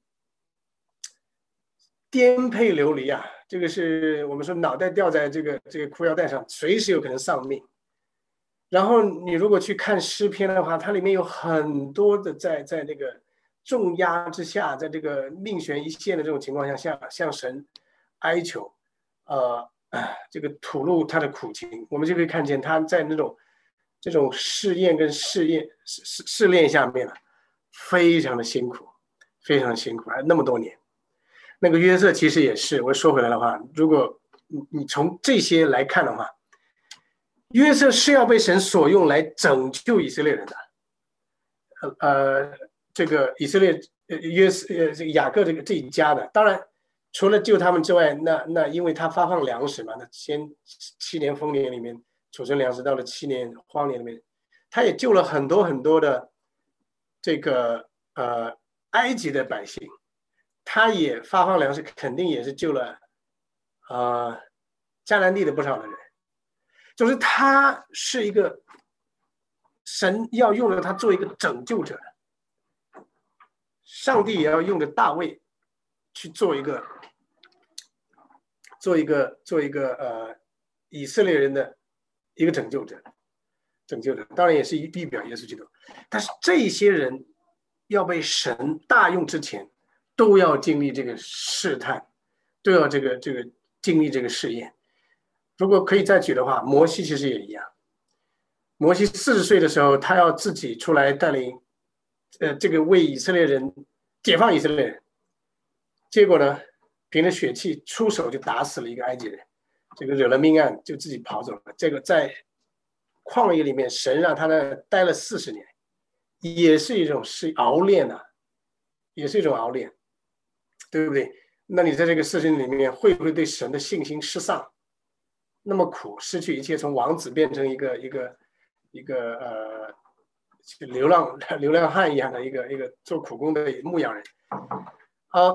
颠沛流离啊，这个是我们说脑袋掉在这个这个裤腰带上，随时有可能丧命。然后你如果去看诗篇的话，它里面有很多的在在那个重压之下，在这个命悬一线的这种情况下，向向神哀求，呃，这个吐露他的苦情，我们就可以看见他在那种这种试验跟试验试试炼下面了，非常的辛苦，非常辛苦，那么多年。那个约瑟其实也是，我说回来的话，如果你从这些来看的话，约瑟是要被神所用来拯救以色列人的，呃，这个以色列约呃这个雅各这个这一家的，当然除了救他们之外，那那因为他发放粮食嘛，那先七年丰年里面储存粮食，到了七年荒年里面，他也救了很多很多的这个呃埃及的百姓，他也发放粮食，肯定也是救了呃迦南地的不少的人。就是他是一个神要用着他做一个拯救者的，上帝也要用着大卫去做一个做一个做一个呃以色列人的一个拯救者，拯救者当然也是预表耶稣基督，但是这些人要被神大用之前，都要经历这个试探，都要这个这个经历这个试验。如果可以再举的话，摩西其实也一样。摩西四十岁的时候，他要自己出来带领，呃，这个为以色列人解放以色列人。结果呢，凭着血气出手就打死了一个埃及人，这个惹了命案，就自己跑走了。这个在旷野里面，神让他呢待了四十年，也是一种是熬炼啊，也是一种熬炼，对不对？那你在这个四十年里面，会不会对神的信心失丧？那么苦，失去一切，从王子变成一个一个一个呃流浪流浪汉一样的一个一个做苦工的牧羊人，啊，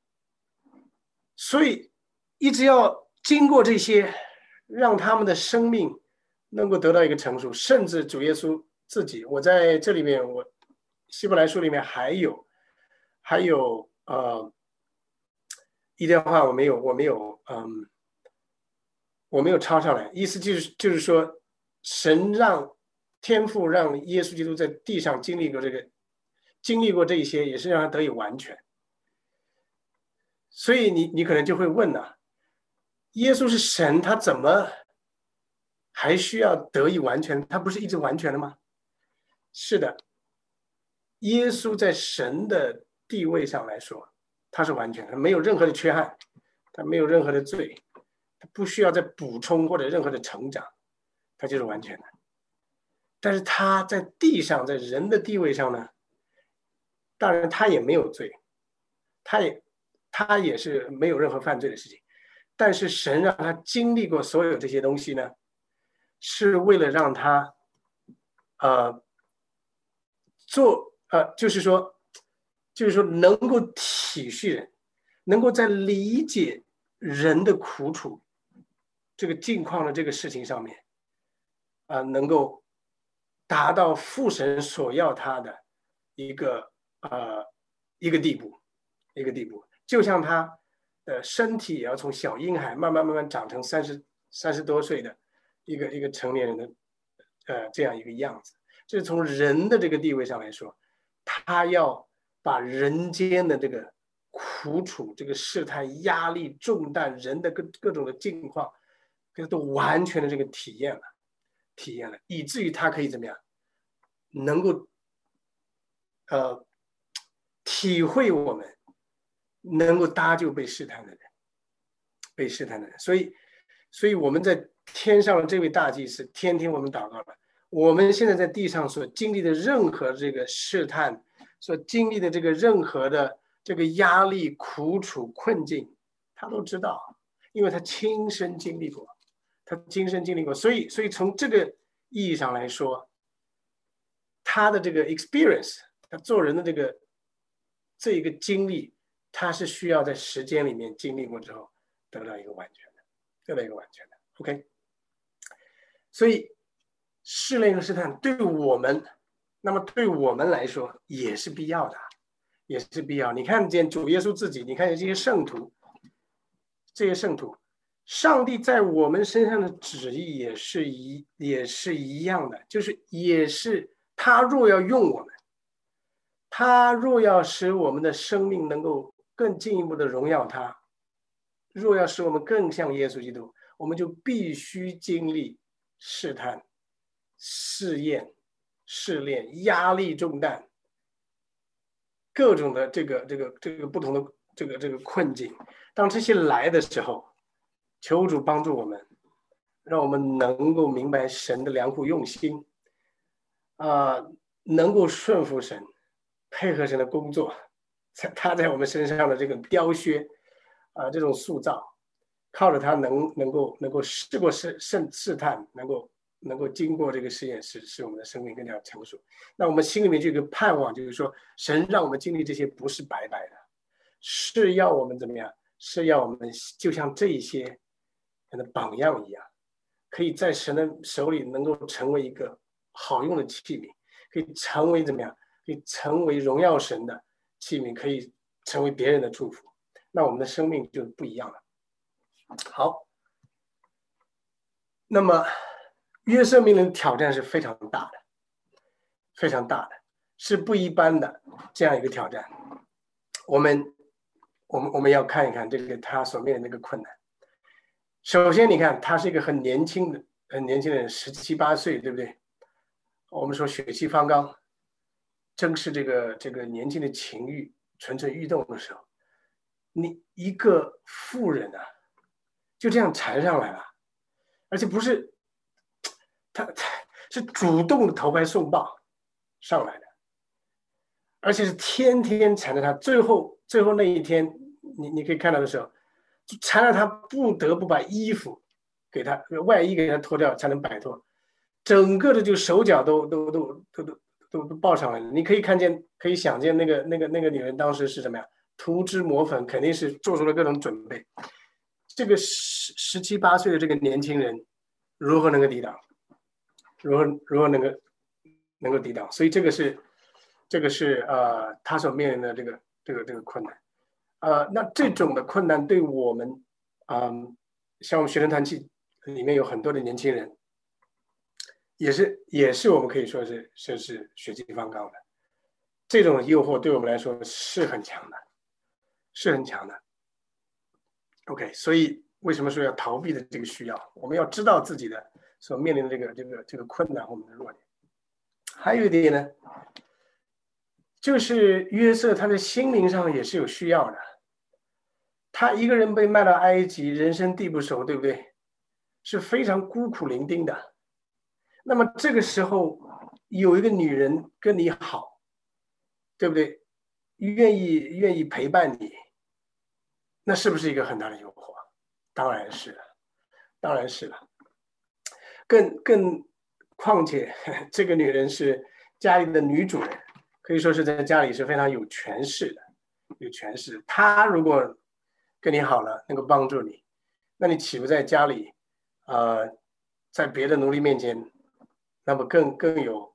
所以一直要经过这些，让他们的生命能够得到一个成熟，甚至主耶稣自己，我在这里面，我希伯来书里面还有还有呃一段话我没有我没有嗯。我没有抄上来，意思就是就是说，神让天父让耶稣基督在地上经历过这个，经历过这一些，也是让他得以完全。所以你你可能就会问呢、啊，耶稣是神，他怎么还需要得以完全？他不是一直完全的吗？是的，耶稣在神的地位上来说，他是完全的，没有任何的缺憾，他没有任何的罪。他不需要再补充或者任何的成长，他就是完全的。但是他在地上，在人的地位上呢，当然他也没有罪，他也他也是没有任何犯罪的事情。但是神让他经历过所有这些东西呢，是为了让他呃做呃就是说就是说能够体恤人，能够在理解人的苦楚这个境况的这个事情上面，啊、呃，能够达到父神所要他的一个呃一个地步，一个地步，就像他的身体也要从小婴孩慢慢慢慢长成三十三十多岁的一个一个成年人的呃这样一个样子。这是从人的这个地位上来说，他要把人间的这个苦楚、这个试探、压力、重担、人的各各种的境况，都完全的这个体验了，体验了，以至于他可以怎么样，能够呃体会我们能够搭救被试探的人，被试探的人。所以，所以我们在天上的这位大祭司，天天我们祷告了。我们现在在地上所经历的任何这个试探，所经历的这个任何的这个压力、苦楚、困境，他都知道，因为他亲身经历过，他亲身经历过。所以，所以从这个意义上来说，他的这个 experience， 他做人的这个这一个经历，他是需要在时间里面经历过之后得到一个完全的，得到一个完全的。OK， 所以试炼和试探对我们，那么对我们来说也是必要的，也是必要。你看见主耶稣自己，你看见这些圣徒，这些圣徒，上帝在我们身上的旨意也是一也是一样的，就是也是他若要用我们，他若要使我们的生命能够更进一步的荣耀他，若要使我们更像耶稣基督，我们就必须经历试探、试验、试炼、压力重担，各种的这个这个这个不同的这个这个困境。当这些来的时候，求主帮助我们，让我们能够明白神的良苦用心，啊、呃，能够顺服神，配合神的工作，他在我们身上的这个雕削，啊、呃，这种塑造，靠着他能能够能够试过试试试探，能够能够经过这个试验，使使我们的生命更加成熟。那我们心里面就有一个盼望，就是说，神让我们经历这些不是白白的，是要我们怎么样？是要我们就像这一些人的榜样一样，可以在神的手里能够成为一个好用的器皿，可以成为怎么样？可以成为荣耀神的器皿，可以成为别人的祝福。那我们的生命就不一样了。好，那么约瑟面临的挑战是非常大的，非常大的，是不一般的这样一个挑战。我们我们我们要看一看这个他所面临的这个困难。首先，你看他是一个很年轻的、很年轻的人，十七八岁，对不对？我们说血气方刚，正是这个这个年轻的情欲蠢蠢欲动的时候，你一个妇人啊，就这样缠上来了，而且不是他，他是主动的投怀送抱上来的，而且是天天缠着他。最后最后那一天，你你可以看到的时候，就缠着他不得不把衣服给他外衣给他脱掉才能摆脱，整个的就手脚都都都都都都都抱上来了。你可以看见，可以想见那个那个那个女人当时是怎么样，涂脂抹粉，肯定是做出了各种准备。这个十十七八岁的这个年轻人如何能够抵挡？如何如何能够能够抵挡？所以这个是这个是呃他所面临的这个这个这个困难。呃，那这种的困难对我们，嗯、呃，像我们学生团契里面有很多的年轻人，也是也是我们可以说是是是血气方刚的，这种诱惑对我们来说是很强的，是很强的。OK， 所以为什么说要逃避的这个需要？我们要知道自己的所面临的这个这个这个困难和我们的弱点。还有一点呢，就是约瑟他的心灵上也是有需要的。他一个人被卖到埃及，人生地不熟，对不对？是非常孤苦伶仃的。那么这个时候有一个女人跟你好，对不对？愿意愿意陪伴你，那是不是一个很大的诱惑？当然是了，当然是了。更更况且这个女人是家里的女主人，可以说是在家里是非常有权势的，有权势。她如果跟你好了，能够帮助你，那你岂不在家里，呃，在别的奴隶面前，那么更更有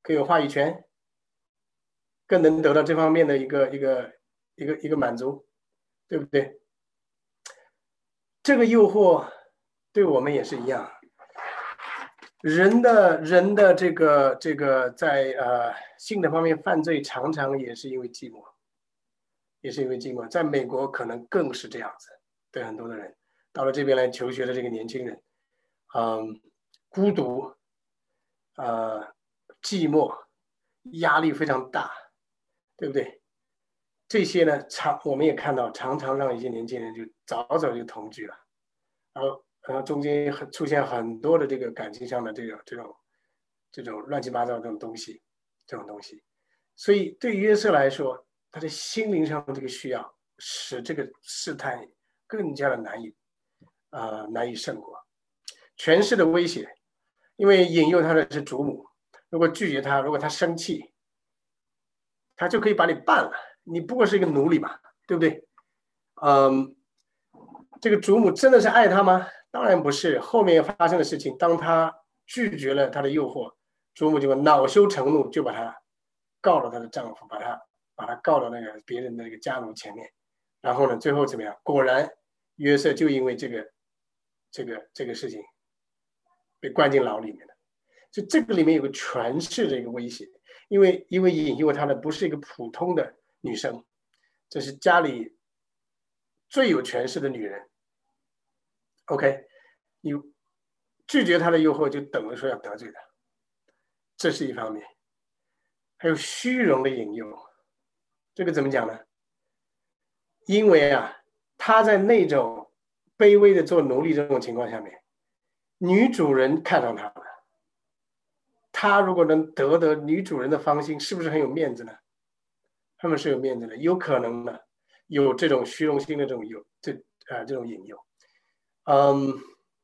更有话语权，更能得到这方面的一个一个一个一个满足，对不对？这个诱惑对我们也是一样。人的人的这个这个在呃性的方面犯罪，常常也是因为寂寞，也是因为寂寞。在美国可能更是这样子，对很多的人到了这边来求学的这个年轻人，嗯，孤独，呃，寂寞，压力非常大，对不对？这些呢，常我们也看到，常常让一些年轻人就早早就同居了，然后然后中间很出现很多的这个感情上的这个这种这种乱七八糟的这种东西，这种东西。所以对于约瑟来说，他的心灵上的这个需要，使这个试探更加的难以呃难以胜过。权势的威胁，因为引诱他的是主母，如果拒绝他，如果他生气，他就可以把你办了，你不过是一个奴隶嘛，对不对？嗯，这个主母真的是爱他吗？当然不是。后面发生的事情，当他拒绝了他的诱惑，主母就恼羞成怒，就把他告了他的丈夫，把他把他告到那个别人的那个家奴前面。然后呢，最后怎么样？果然约瑟就因为这个这个这个事情被关进牢里面了。所以这个里面有个权势的一个威胁，因为因为引诱他的不是一个普通的女生，这是家里最有权势的女人。OK， 你拒绝他的诱惑，就等于说要得罪他，这是一方面。还有虚荣的引诱，这个怎么讲呢？因为啊，他在那种卑微的做奴隶这种情况下面，女主人看上他了，他如果能得得女主人的芳心，是不是很有面子呢？他们是有面子的，有可能呢，有这种虚荣心的这种有这啊、呃、这种引诱。嗯，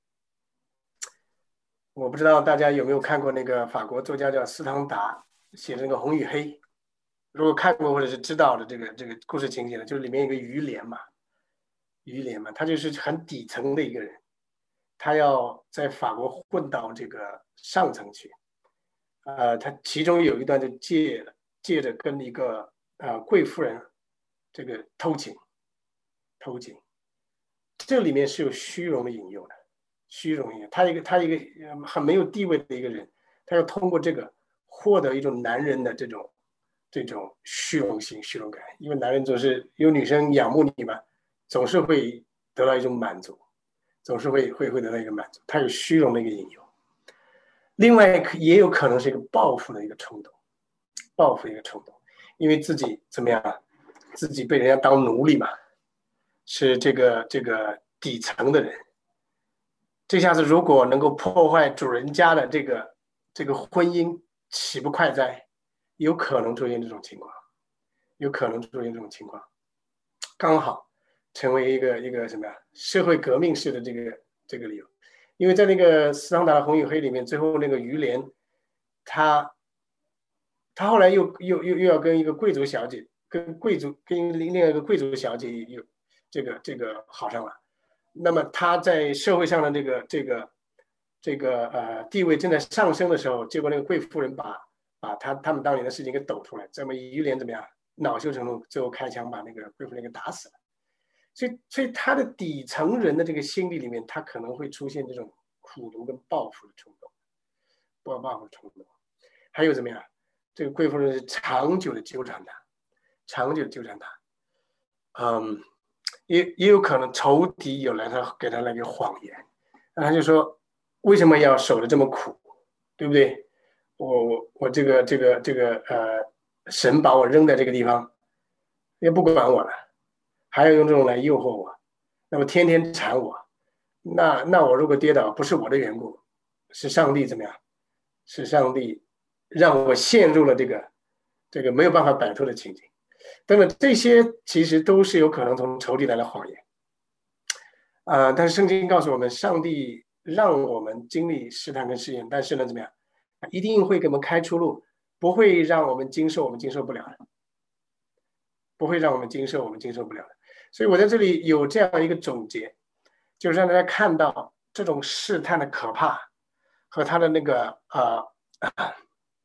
我不知道大家有没有看过那个法国作家叫斯汤达写的那个《红与黑》，如果看过或者是知道的这个这个故事情节的，就是里面有个于连嘛，于连嘛，他就是很底层的一个人，他要在法国混到这个上层去，呃，他其中有一段就借借着跟一个呃贵妇人这个偷情，偷情，这里面是有虚荣的引诱的。虚荣一个，他一个他一个很没有地位的一个人，他要通过这个获得一种男人的这种这种虚荣心、虚荣感，因为男人总是有女生仰慕你嘛，总是会得到一种满足，总是会会会得到一个满足，他有虚荣的一个引诱。另外也有可能是一个报复的一个冲动，报复一个冲动，因为自己怎么样，自己被人家当奴隶嘛，是这个这个底层的人。这下子如果能够破坏主人家的这个这个婚姻，岂不快哉？有可能出现这种情况，有可能出现这种情况，刚好成为一个一个什么呀？社会革命式的这个这个理由。因为在那个斯汤达的《红与黑》里面，最后那个于连，他他后来又又又又要跟一个贵族小姐，跟贵族跟另外一个贵族小姐有这个这个好上了。那么他在社会上的这个这个这个呃地位正在上升的时候，结果那个贵妇人把把他他们当年的事情给抖出来，这么于连怎么样？恼羞成怒，最后开枪把那个贵妇人给打死了。所以，所以他的底层人的这个心理里面，他可能会出现这种苦毒跟报复的冲动，报报复的冲动。还有怎么样？这个贵妇人是长久的纠缠他，长久的纠缠他，嗯。也也有可能仇敌有来他给他那个谎言，他就说为什么要守得这么苦，对不对？我我我这个这个这个呃，神把我扔在这个地方，也不管我了，还要用这种来诱惑我，那么天天缠我，那那我如果跌倒，不是我的缘故，是上帝怎么样？是上帝让我陷入了这个这个没有办法摆脱的情景。等等，这些其实都是有可能从仇敌来的谎言，呃，但是圣经告诉我们，上帝让我们经历试探跟试验，但是呢，怎么样，一定会给我们开出路，不会让我们经受我们经受不了的，不会让我们经受我们经受不了的。所以我在这里有这样一个总结，就是让大家看到这种试探的可怕和它的那个呃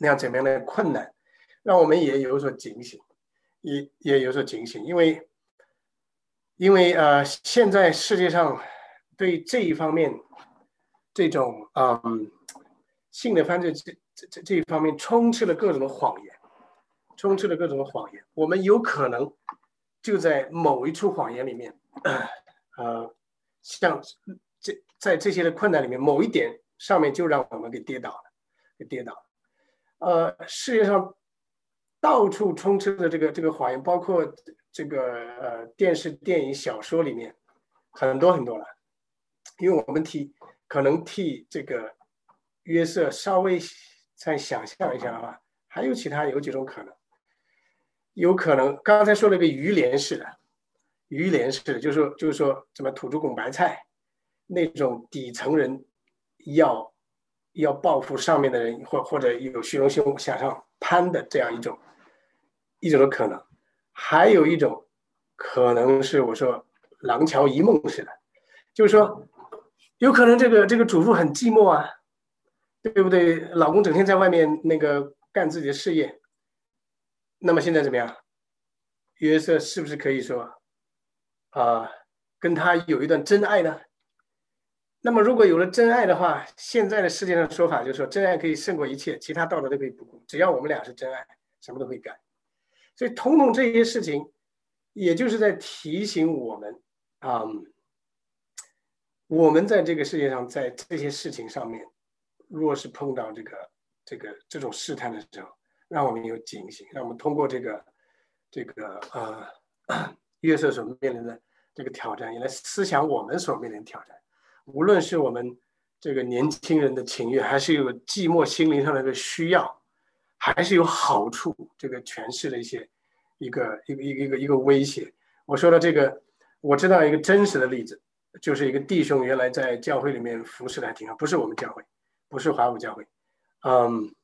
那样怎么样的困难，让我们也有所警醒，也也有所警醒，因为因为呃，现在世界上对这一方面这种嗯性的犯罪这这这一方面充斥了各种的谎言，充斥了各种的谎言，我们有可能就在某一处谎言里面，呃，像这在这些的困难里面，某一点上面就让我们给跌倒了，给跌倒了。呃，世界上到处充斥的这个这个谎言，包括这个呃电视、电影、小说里面很多很多了。因为我们替可能替这个约瑟稍微再想象一下的话，还有其他有几种可能，有可能刚才说了一个鱼帘式的，鱼帘式的就是说就是说什么土猪拱白菜那种底层人要。要报复上面的人，或或者有虚荣心想上攀的这样一种一种的可能，还有一种可能是我说廊桥遗梦似的，就是说有可能这个这个主妇很寂寞啊，对不对？老公整天在外面那个干自己的事业，那么现在怎么样？约瑟是不是可以说啊、呃，跟他有一段真爱呢？那么，如果有了真爱的话，现在的世界上的说法就是说，真爱可以胜过一切，其他道德都可以不顾，只要我们俩是真爱，什么都可以干。所以，统统这些事情，也就是在提醒我们，嗯，我们在这个世界上，在这些事情上面，若是碰到这个这个这种试探的时候，让我们有警醒，让我们通过这个这个呃约瑟所面临的这个挑战，也来思想我们所面临的挑战。无论是我们这个年轻人的情欲，还是有寂寞心灵上的一个需要，还是有好处，这个诠释的一些一个一个一个一个一个威胁。我说的这个，我知道一个真实的例子，就是一个弟兄原来在教会里面服侍的还挺好，不是我们教会，不是华武教会，嗯，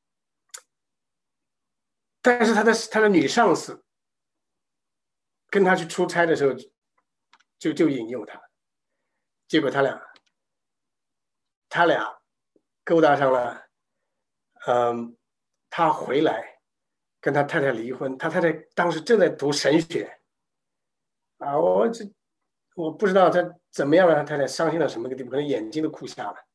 但是他的他的女上司跟他去出差的时候，就就引诱他。结果他俩，他俩勾搭上了，嗯，他回来跟他太太离婚，他太太当时正在读神学，啊，我这我不知道他怎么样了，他太太伤心到什么个地步，可能眼睛都哭瞎了。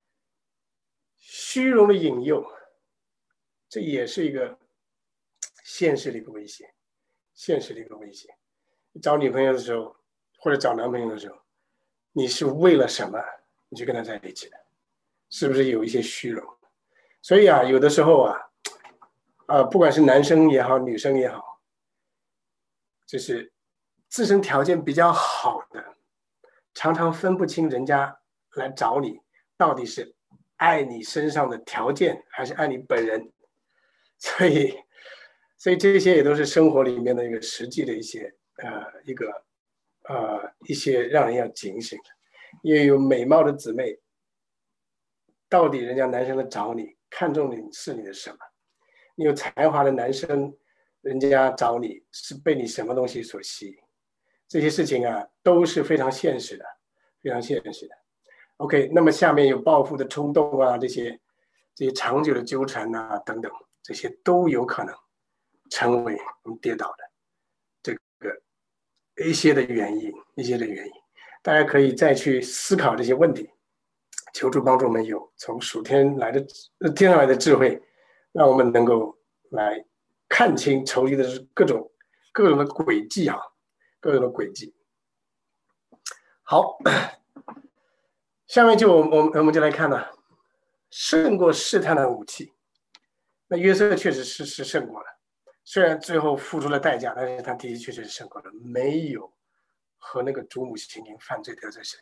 虚荣的引诱，这也是一个现实的一个威胁，现实的一个威胁。找女朋友的时候，或者找男朋友的时候。你是为了什么你去跟他在一起的？是不是有一些虚荣？所以啊，有的时候啊，呃，不管是男生也好，女生也好，就是自身条件比较好的，常常分不清人家来找你到底是爱你身上的条件，还是爱你本人。所以，所以这些也都是生活里面的一个实际的一些呃一个。呃，一些让人要警醒的，因为有美貌的姊妹，到底人家男生来找你，看中你是你的什么？你有才华的男生，人家找你是被你什么东西所吸引？这些事情啊，都是非常现实的，非常现实的。OK， 那么下面有报复的冲动啊，这些这些长久的纠缠啊，等等，这些都有可能成为我们跌倒的这个。一些的原因，一些的原因，大家可以再去思考这些问题，求助帮助我们有从属天来的天上来的智慧，让我们能够来看清仇敌的各种各种的轨迹啊，各种的轨迹。好，下面就我们我们就来看呢，胜过试探的武器。那约瑟确实是是胜过了。虽然最后付出了代价，但是他的确确是胜过了，没有和那个主母亲因犯罪得罪神。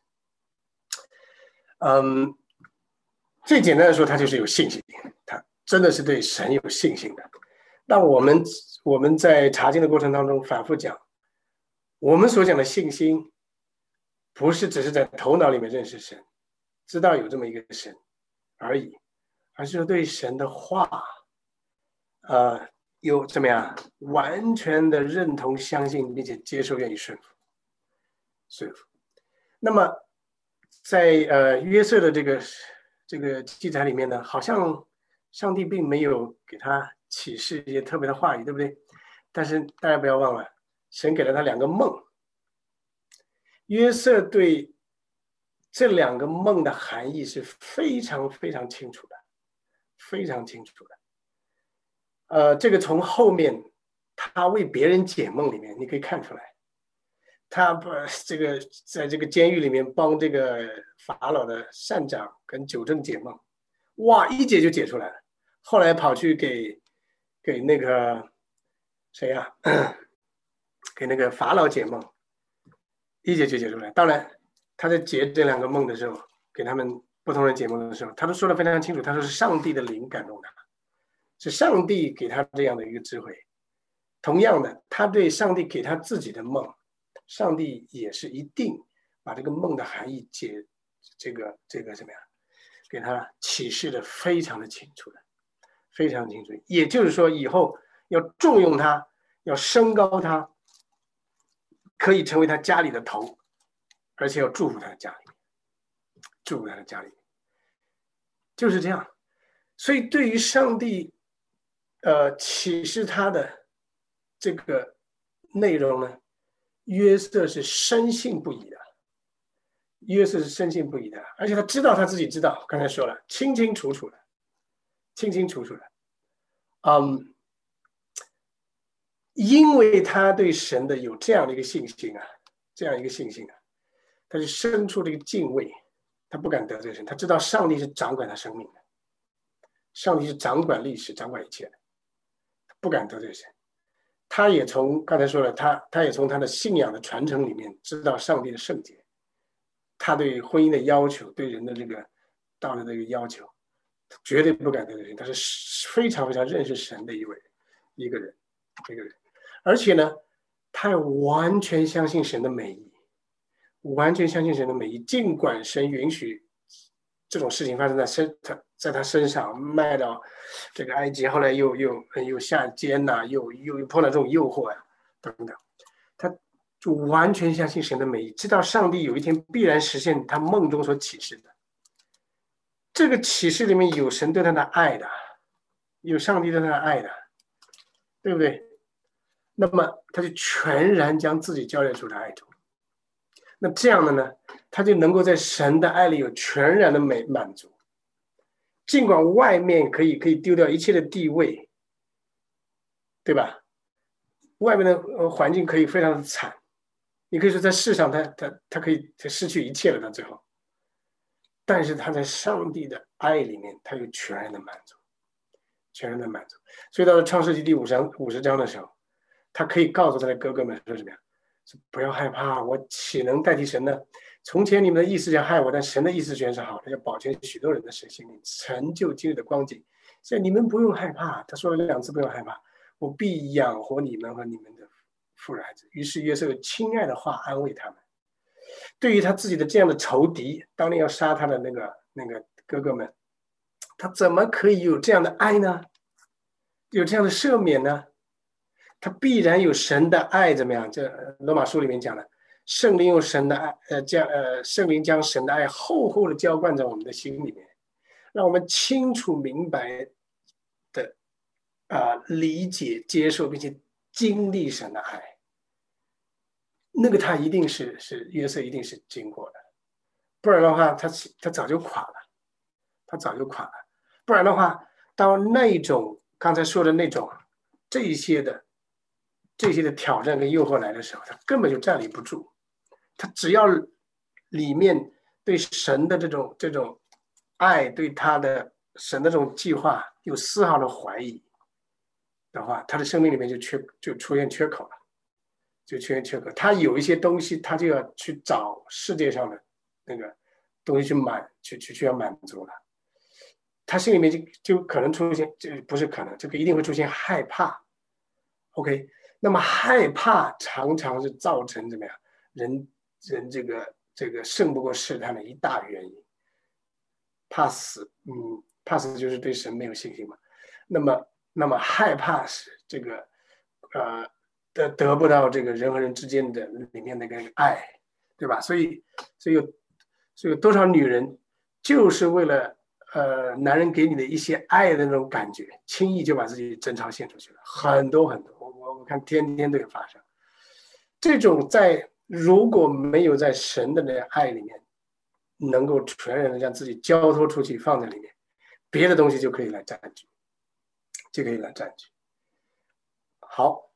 嗯，最简单的说，他就是有信心，他真的是对神有信心的。那我们我们在查经的过程当中反复讲，我们所讲的信心，不是只是在头脑里面认识神，知道有这么一个神而已，而是对神的话，呃。有怎么样完全的认同、相信，并且接受、愿意顺服、顺服。那么，在呃约瑟的这个这个记载里面呢，好像上帝并没有给他启示一些特别的话语，对不对？但是大家不要忘了，神给了他两个梦。约瑟对这两个梦的含义是非常非常清楚的，非常清楚的。呃，这个从后面他为别人解梦里面你可以看出来，他把这个在这个监狱里面帮这个法老的善长跟九正解梦，哇，一解就解出来了。后来跑去给给那个谁呀、啊，给那个法老解梦，一解就解出来。当然，他在解这两个梦的时候，给他们不同人解梦的时候，他都说得非常清楚。他说是上帝的灵感动他，是上帝给他这样的一个智慧。同样的，他对上帝给他自己的梦，上帝也是一定把这个梦的含义解这个这个怎么样，给他启示的非常的清楚的，非常清楚。也就是说，以后要重用他，要升高他，可以成为他家里的头，而且要祝福他的家里面，祝福他的家里面，就是这样。所以对于上帝呃启示他的这个内容呢，约瑟是深信不疑的，约瑟是深信不疑的，而且他知道他自己知道，刚才说了，清清楚楚的，清清楚楚的，嗯，因为他对神的有这样的一个信心啊，这样一个信心啊，他就生出这个敬畏，他不敢得罪神，他知道上帝是掌管他生命的，上帝是掌管历史、掌管一切的，不敢得罪神。他也从刚才说了，他他也从他的信仰的传承里面知道上帝的圣洁，他对婚姻的要求，对人的这个道德的一个要求，绝对不敢得罪神。他是非常非常认识神的一位一个人，一个人，而且呢，他完全相信神的美意，完全相信神的美意。尽管神允许这种事情发生在身他在他身上，卖到这个埃及，后来又又又下监呐、啊，又又碰到这种诱惑呀、啊、等等，他就完全相信神的美意，知道上帝有一天必然实现他梦中所启示的。这个启示里面有神对他的爱的，有上帝对他的爱的，对不对？那么他就全然将自己交在主的爱中。那这样的呢，他就能够在神的爱里有全然的美满足。尽管外面可以可以丢掉一切的地位，对吧？外面的环境可以非常的惨，你可以说在世上他他他可以他失去一切了，到最后，但是他在上帝的爱里面，他有全然的满足，全然的满足。所以到了创世纪第五章五十章的时候，他可以告诉他的哥哥们说什么呀？说不要害怕，我岂能代替神呢？从前你们的意思想害我，但神的意思全是好的，要保全许多人的身心灵，成就今日的光景。所以你们不用害怕，他说了两次不用害怕，我必养活你们和你们的妇人孩子。于是约瑟有亲爱的话安慰他们。对于他自己的这样的仇敌，当年要杀他的那个那个哥哥们，他怎么可以有这样的爱呢？有这样的赦免呢？他必然有神的爱，怎么样？这罗马书里面讲的，圣灵有神的爱，呃，将呃，圣灵将神的爱厚厚的浇灌在我们的心里面，让我们清楚明白的啊、呃，理解、接受，并且经历神的爱。那个他一定是是约瑟一定是经过的，不然的话，他他早就垮了，他早就垮了。不然的话，到那种刚才说的那种这一些的。这些的挑战跟诱惑来的时候，他根本就站立不住。他只要里面对神的这种这种爱，对他的神的这种计划有丝毫的怀疑的话，他的生命里面就缺就出现缺口了，就出现缺口。他有一些东西，他就要去找世界上的那个东西去满去去去要满足了。他心里面就就可能出现，这不是可能，这个一定会出现害怕。OK。那么害怕常常是造成怎么样人人这个这个胜不过试探的一大原因。怕死，嗯，怕死就是对神没有信心嘛。那么那么害怕是这个呃得得不到这个人和人之间的里面那个爱，对吧？所以所以有所以有多少女人就是为了呃男人给你的一些爱的那种感觉，轻易就把自己贞操献出去了，很多很多，我我我看天天都有发生。这种在如果没有在神的那个爱里面，能够全然的将自己交托出去放在里面，别的东西就可以来占据，就可以来占据。好，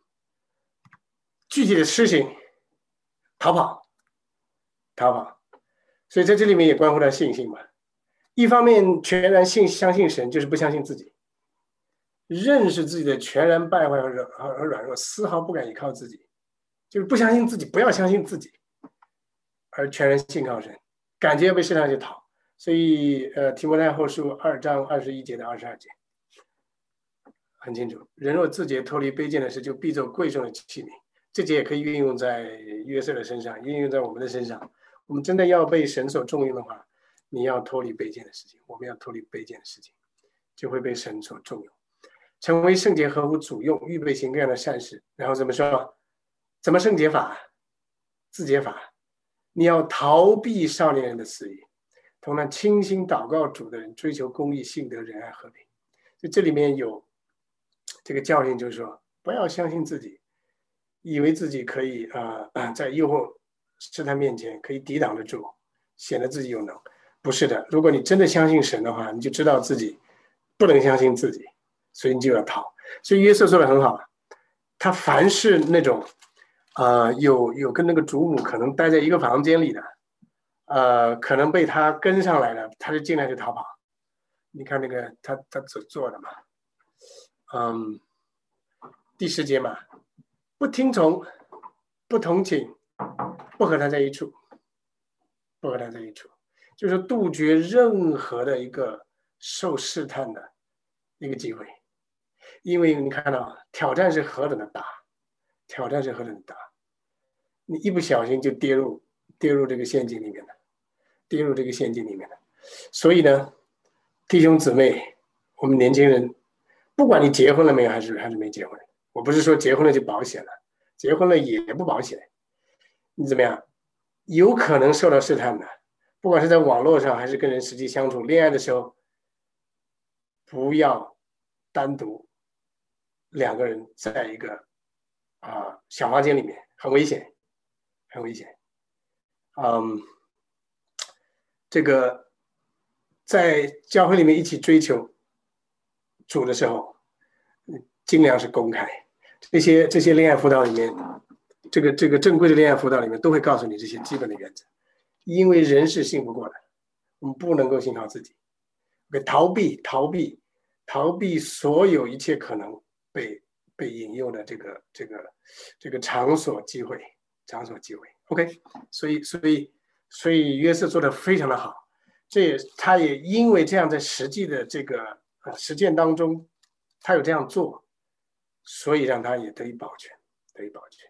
具体的事情，逃跑，逃跑。所以在这里面也关乎到信心嘛。一方面全然信相信神，就是不相信自己，认识自己的全然败坏和软弱，丝毫不敢依靠自己，就是不相信自己，不要相信自己，而全然信靠神，感觉要被试探就逃。所以呃，提摩太后书二章二十一节到二十二节很清楚，人若自觉脱离卑贱的事，就必做贵重的器皿。这节也可以运用在约瑟的身上，运用在我们的身上。我们真的要被神所重用的话，你要脱离卑贱的事情，我们要脱离卑贱的事情，就会被神所重用，成为圣洁合乎主用，预备行各样的善事。然后怎么说？怎么圣洁法？自洁法。你要逃避少年人的私欲，同那倾心祷告主的人，追求公义、信德、仁爱、和平。就这里面有这个教训，就是说不要相信自己，以为自己可以啊、呃，在诱惑试探面前可以抵挡得住，显得自己有能。不是的，如果你真的相信神的话，你就知道自己不能相信自己，所以你就要逃。所以约瑟说的很好，他凡是那种呃有有跟那个主母可能待在一个房间里的，呃可能被他跟上来了，他就进来就逃跑。你看那个他他所做的嘛，嗯，第十节嘛，不听从，不同情，不和他在一处，不和他在一处。就是杜绝任何的一个受试探的一个机会，因为你看到挑战是何等的大，挑战是何等的大，你一不小心就跌入跌入这个陷阱里面了，跌入这个陷阱里面了。所以呢，弟兄姊妹，我们年轻人，不管你结婚了没有，还是还是没结婚，我不是说结婚了就保险了，结婚了也不保险，你怎么样？有可能受到试探的。不管是在网络上还是跟人实际相处，恋爱的时候，不要单独两个人在一个啊、呃、小房间里面，很危险，很危险。嗯，这个在教会里面一起追求主的时候，尽量是公开。这些这些恋爱辅导里面，这个这个正规的恋爱辅导里面都会告诉你这些基本的原则。因为人是信不过的，我们不能够信靠自己，逃避逃避逃避所有一切可能被被引诱的这个这个这个场所机会场所机会 OK， 所以所以所以约瑟做得非常的好，这也他也因为这样在实际的这个呃实践当中，他有这样做，所以让他也得以保全得以保全。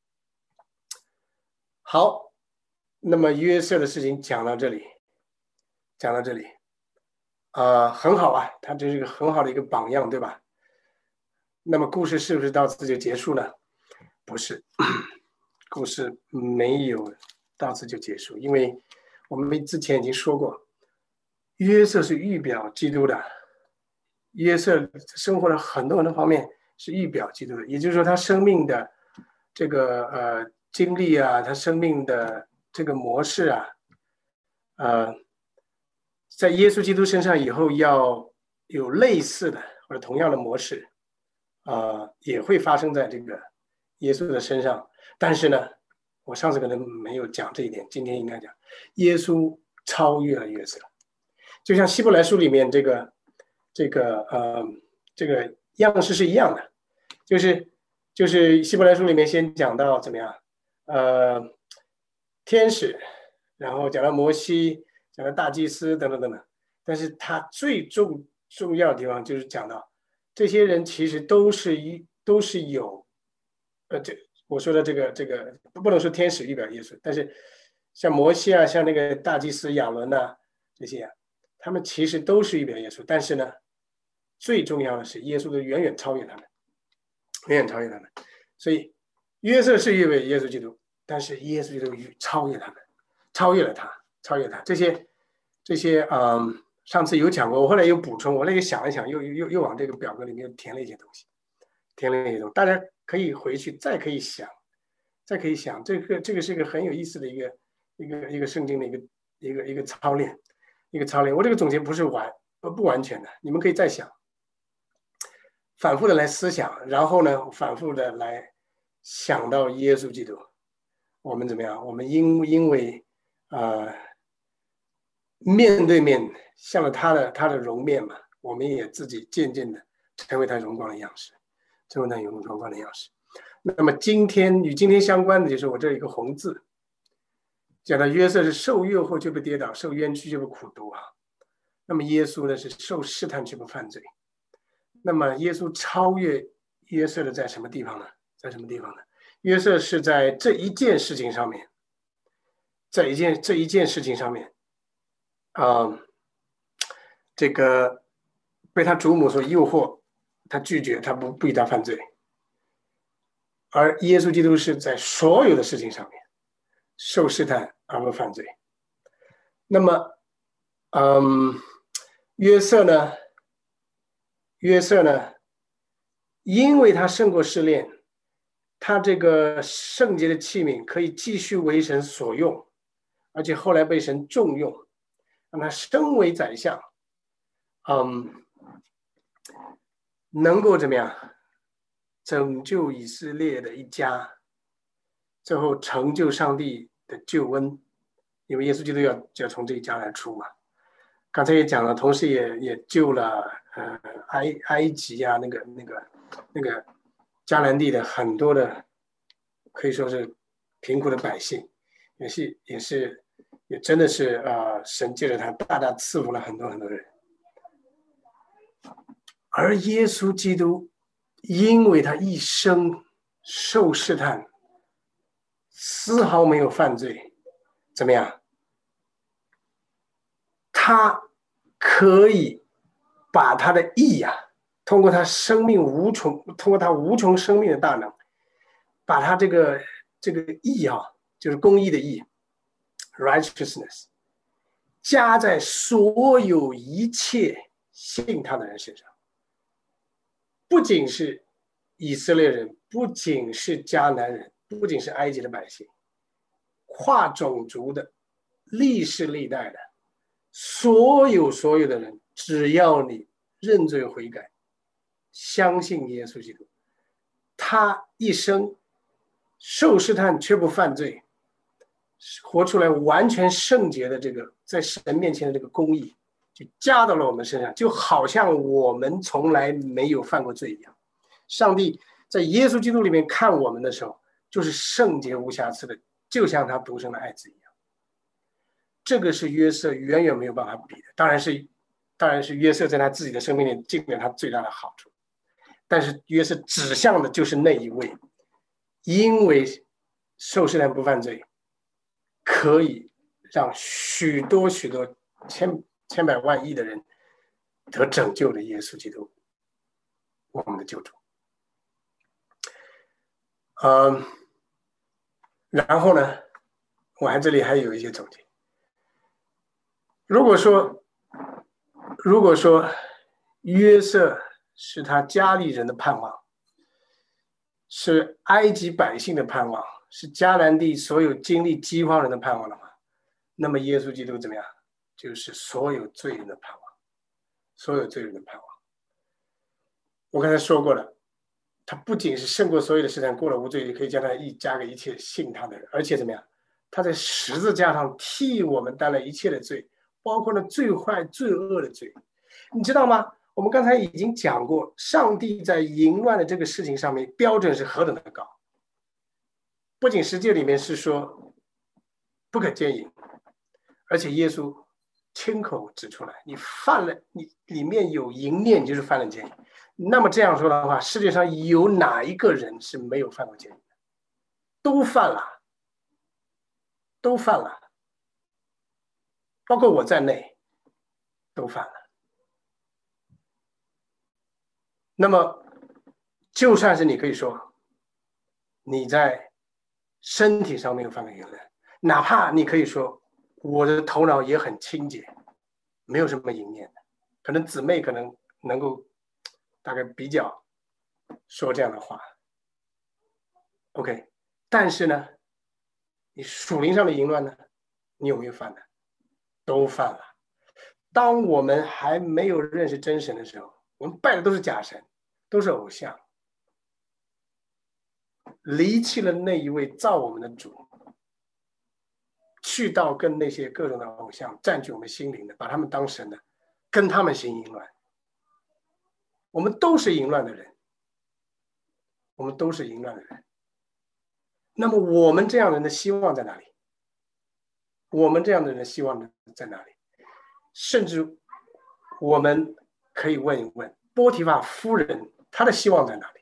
好，那么约瑟的事情讲到这里，讲到这里，呃，很好啊，他这是一个很好的一个榜样，对吧？那么故事是不是到此就结束呢？不是，故事没有到此就结束，因为我们之前已经说过，约瑟是预表基督的，约瑟生活的很多很多方面是预表基督的，也就是说他生命的这个呃经历啊，他生命的这个模式啊，呃，在耶稣基督身上以后要有类似的或者同样的模式，呃，也会发生在这个耶稣的身上。但是呢，我上次可能没有讲这一点，今天应该讲，耶稣超越了约瑟，就像希伯来书里面这个这个呃这个样式是一样的，就是就是希伯来书里面先讲到怎么样，呃，天使，然后讲到摩西，讲到大祭司等等等等，但是他最重重要的地方就是讲到这些人其实都是一都是有，呃，这我说的这个这个不能说天使预表耶稣，但是像摩西啊，像那个大祭司亚伦呐这些啊，他们其实都是预表耶稣，但是呢，最重要的是耶稣都远远超越他们，远远超越他们，所以约瑟是预表耶稣基督，但是耶稣基督超越他们，超越了他，超越他这些这些嗯上次有讲过，我后来又补充，我后来又想一想，又又又往这个表格里面填了一些东西，填了一些东西，大家可以回去再可以想，再可以想，这个这个是一个很有意思的一个一个一个圣经的一个一个一个操练，一个操练。我这个总结不是完不不完全的，你们可以再想，反复的来思想，然后呢，反复的来想到耶稣基督，我们怎么样？我们因因为呃面对面向了他的他的容面嘛，我们也自己渐渐的成为他荣光的样式，成为他荣光的样式。那么今天与今天相关的就是我这一个红字，讲到约瑟是受诱惑却不跌倒，受冤屈却不苦毒啊。那么耶稣呢是受试探却不犯罪。那么耶稣超越约瑟的在什么地方呢？在什么地方呢？约瑟是在这一件事情上面，在一件这一件事情上面，啊、呃，这个被他祖母所诱惑，他拒绝，他不不与他犯罪。而耶稣基督是在所有的事情上面受试探而不犯罪。那么，嗯，约瑟呢？约瑟呢？因为他胜过试炼，他这个圣洁的器皿可以继续为神所用，而且后来被神重用，让他升为宰相，嗯，能够怎么样拯救以色列的一家，最后成就上帝的救恩，因为耶稣基督要就要从这一家来出嘛。刚才也讲了，同时也也救了呃埃埃及啊，那个那个那个迦南地的很多的可以说是贫苦的百姓，也是也是也真的是呃神借着他大大赐福了很多很多人。而耶稣基督因为他一生受试探，丝毫没有犯罪，怎么样？他可以把他的义啊，通过他生命无穷，通过他无穷生命的大能，把他这个这个义啊，就是公义的义 ，righteousness， 加在所有一切信他的人身上，不仅是以色列人，不仅是迦南人，不仅是埃及的百姓，跨种族的、历世历代的。所有所有的人，只要你认罪悔改，相信耶稣基督，他一生受试探却不犯罪，活出来完全圣洁的这个在神面前的这个公义，就加到了我们身上，就好像我们从来没有犯过罪一样。上帝在耶稣基督里面看我们的时候，就是圣洁无瑕疵的，就像他独生的爱子一样。这个是约瑟远远没有办法比的，当然是，当然是约瑟在他自己的生命里尽了他最大的好处，但是约瑟指向的就是那一位，因为受试探不犯罪，可以让许多许多千千百万亿的人得拯救的耶稣基督，我们的救主。嗯，然后呢，我还这里还有一些总结。如果说，如果说约瑟是他家里人的盼望，是埃及百姓的盼望，是迦南地所有经历饥荒人的盼望的话，那么耶稣基督怎么样？就是所有罪人的盼望，所有罪人的盼望。我刚才说过了，他不仅是胜过所有的试探，过了无罪，也可以将他一加给一切信他的人，而且怎么样？他在十字架上替我们担了一切的罪。包括了最坏、最恶的罪，你知道吗？我们刚才已经讲过，上帝在淫乱的这个事情上面标准是何等的高。不仅十诫里面是说不可奸淫，而且耶稣亲口指出来，你犯了，你里面有淫念，就是犯了奸淫。那么这样说的话，世界上有哪一个人是没有犯过奸淫的？都犯了，都犯了。包括我在内都犯了。那么就算是你可以说你在身体上没有犯过淫乱，哪怕你可以说我的头脑也很清洁， 没有什么淫念的，可能姊妹可能能够大概比较说这样的话。OK， 但是呢，你属灵上的淫乱呢，你有没有犯呢？都犯了。当我们还没有认识真神的时候，我们拜的都是假神，都是偶像，离弃了那一位造我们的主，去到跟那些各种的偶像占据我们心灵的，把他们当神的，跟他们行淫乱。我们都是淫乱的人，我们都是淫乱的人。那么我们这样人的希望在哪里？我们这样的人的希望在哪里？甚至我们可以问一问波提乏夫人，她的希望在哪里？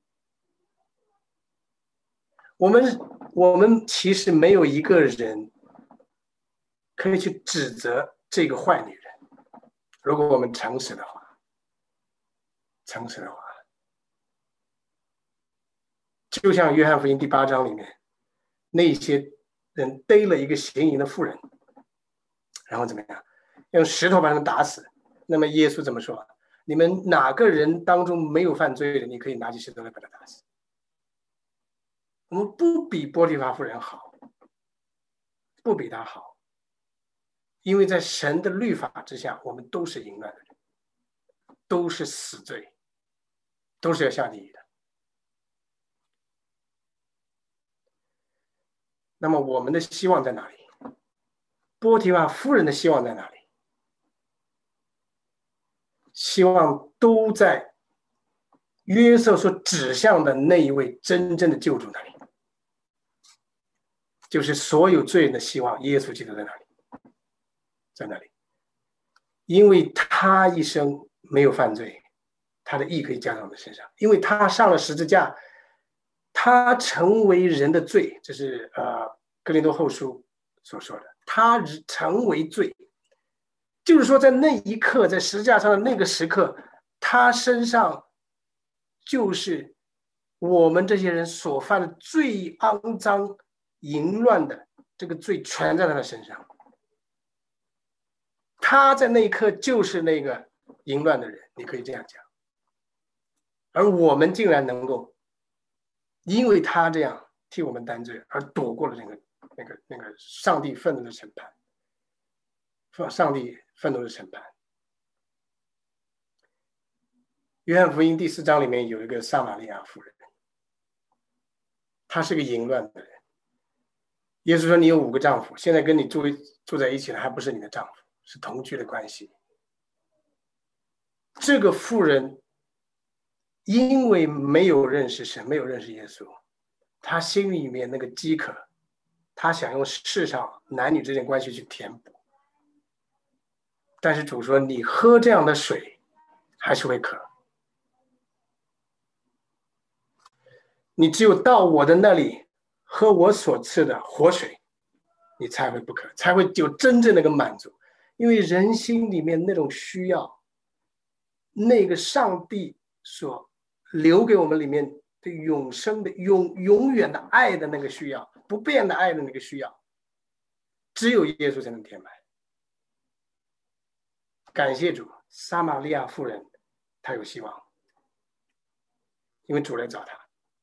我们我们其实没有一个人可以去指责这个坏女人，如果我们诚实的话，诚实的话，就像约翰福音第八章里面，那些人逮了一个嫌疑的妇人，然后怎么样？用石头把他们打死。那么耶稣怎么说？你们哪个人当中没有犯罪的，你可以拿起石头来把他打死。我们不比波提乏妇人好，不比他好，因为在神的律法之下，我们都是淫乱的人，都是死罪，都是要下地狱的。那么我们的希望在哪里？波提乏夫人的希望在哪里？希望都在约瑟所指向的那一位真正的救主那里，就是所有罪人的希望。耶稣基督在哪里？在那里，因为他一生没有犯罪，他的义可以加在我们身上，因为他上了十字架，他成为人的罪，这是呃哥林多后书所说的，他成为罪。就是说在那一刻，在十字架上的那个时刻，他身上就是我们这些人所犯的最肮脏淫乱的这个罪全在他的身上，他在那一刻就是那个淫乱的人，你可以这样讲。而我们竟然能够因为他这样替我们担罪而躲过了那个那个那个上帝愤怒的审判，上帝愤怒的审判。约翰福音第四章里面有一个撒玛利亚妇人，她是个淫乱的人。耶稣说你有五个丈夫，现在跟你住住在一起的还不是你的丈夫，是同居的关系。这个妇人因为没有认识神，没有认识耶稣，她心里面那个饥渴，她想用世上男女之间关系去填补。但是主说你喝这样的水还是会渴，你只有到我的那里喝我所赐的活水，你才会不渴，才会有真正的一个满足。因为人心里面那种需要，那个上帝所留给我们里面的永生的永永远的爱的那个需要，不变的爱的那个需要，只有耶稣才能填满。感谢主，撒玛利亚妇人她有希望，因为主来找她。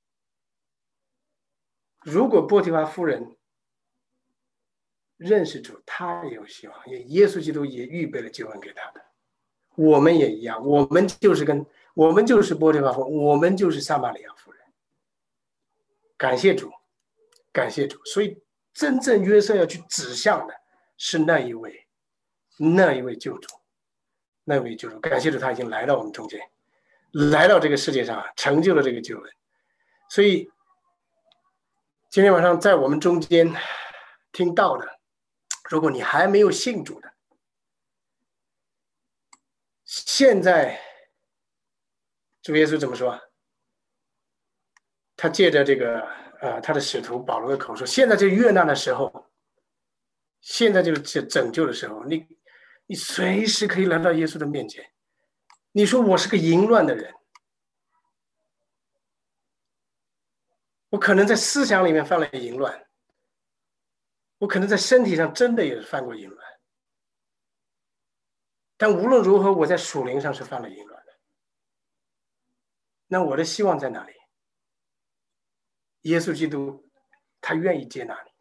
如果波提乏夫人认识主，她也有希望，因为耶稣基督也预备了救恩给她的。我们也一样，我们就是跟我们就是波提乏妇人，我们就是撒玛利亚妇人。感谢主，感谢主。所以真正约瑟要去指向的是那一位，那一位救主。那位救主，感谢主，他已经来到我们中间，来到这个世界上，成就了这个救恩。所以今天晚上在我们中间听到的，如果你还没有信主的，现在主耶稣怎么说？他借着这个呃他的使徒保罗的口说，现在就悦纳的时候，现在就是拯救的时候，你你随时可以来到耶稣的面前。你说我是个淫乱的人，我可能在思想里面犯了淫乱，我可能在身体上真的也犯过淫乱， 但无论如何，我在属灵上是犯了淫乱的。那我的希望在哪里？耶稣基督，他愿意接纳你，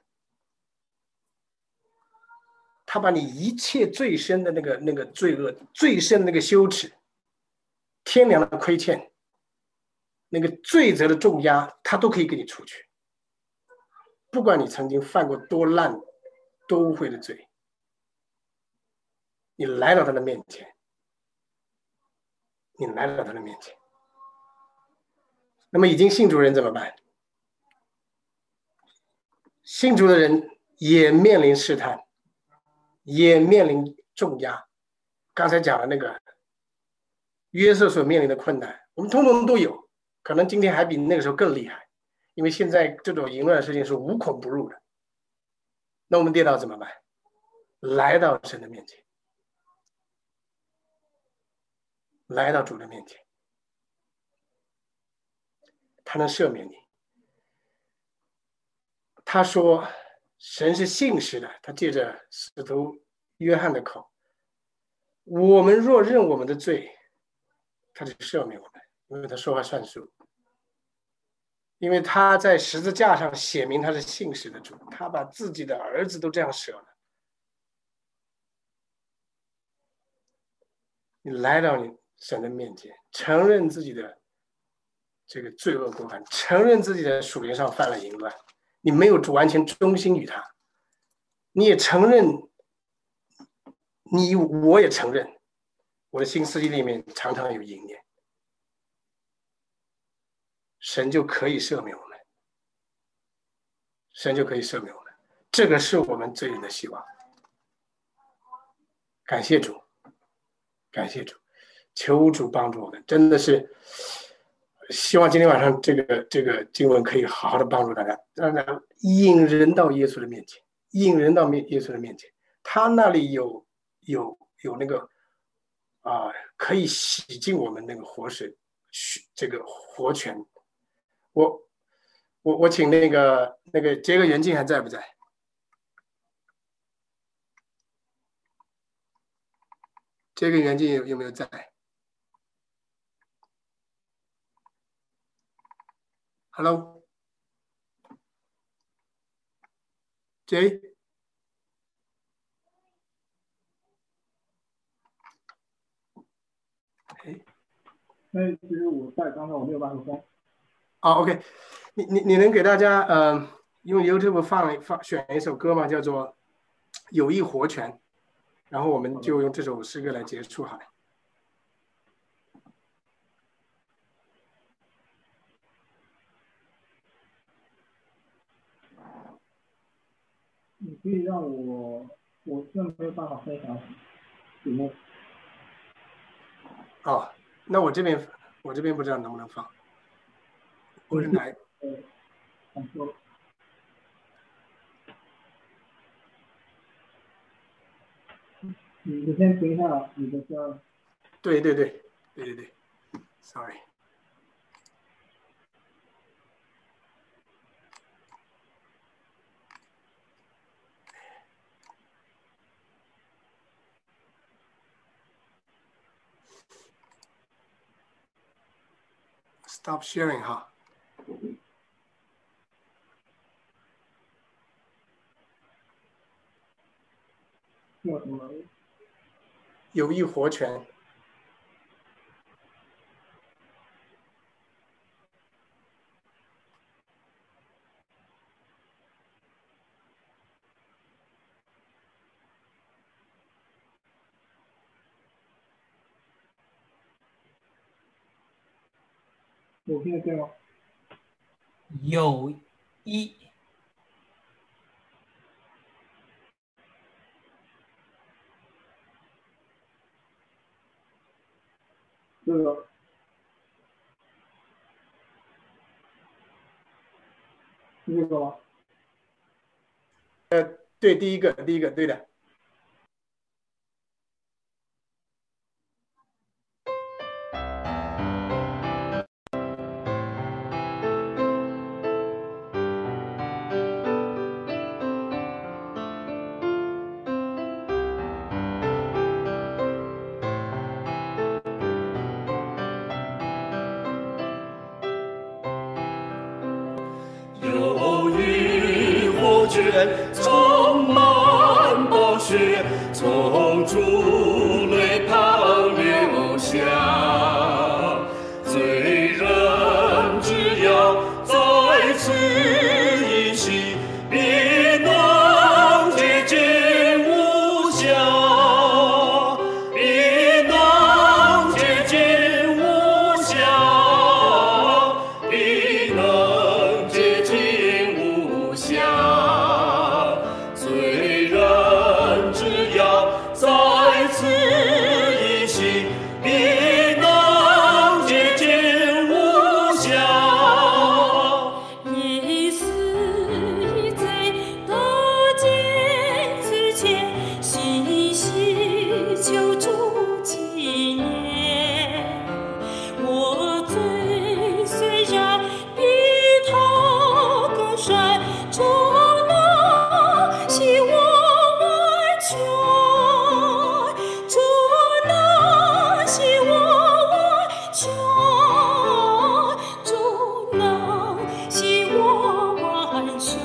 他把你一切最深的那个那个罪恶、最深的那个羞耻、天良的亏欠、那个罪责的重压，他都可以给你除去。不管你曾经犯过多烂、多污秽的罪，你来到他的面前，你来到他的面前。那么已经信主人怎么办？信主的人也面临试探，也面临重压。刚才讲的那个约瑟所面临的困难，我们通通都有，可能今天还比那个时候更厉害，因为现在这种淫乱的事情是无孔不入的。那我们跌倒怎么办？来到神的面前，来到主的面前，他能赦免你。他说神是信实的，他借着使徒约翰的口，我们若认我们的罪，他就赦免我们，因为他说话算数，因为他在十字架上写明他是信实的主，他把自己的儿子都这样舍了。你来到你神的面前，承认自己的这个罪恶过犯，承认自己的属灵上犯了淫乱，你没有完全忠心于他，你也承认，你我也承认，我的心思里面常常有淫念，神就可以赦免我们，神就可以赦免我们，这个是我们罪人的希望。感谢主，感谢主，求主帮助我们，真的是希望今天晚上这个这个经文可以好好的帮助大家，让大家引人到耶稣的面前，引人到耶稣的面前，他那里有有有那个啊、呃，可以洗净我们那个活水，这个活泉。我我我请那个那个杰克袁静还在不在？杰克袁静有有没有在？Hello， J， 哎， 那其实我在刚才我没有办法说。 哦 ，OK， 你你你能给大家呃用 YouTube 放放选一首歌吗？叫做《有益活泉》，然后我们就用这首诗歌来结束好了。 你可以让我，我现在没有办法分享屏幕。 哦，那我这边我这边不知道能不能放。我是哪？ 呃，想说。你你先停一下你的声。 对对对对对对 ，sorry。Stop sharing 哈。 叫什么？ 有益活泉。 我听得见吗？ 有一。 这个。是这个吗？ 呃，对，第一个，第一个，对的。 卷，充满宝血，从主泪旁流下。罪人只要再次一洗，必能洁净无瑕，必能洁净无瑕，必能洁净无瑕。罪人只要再次一洗，必能洁净无瑕。 耶稣已在刀剑之前细细求主纪念。我罪虽然比他更深，主能洗我完全，主能洗我完全，主能洗我完全。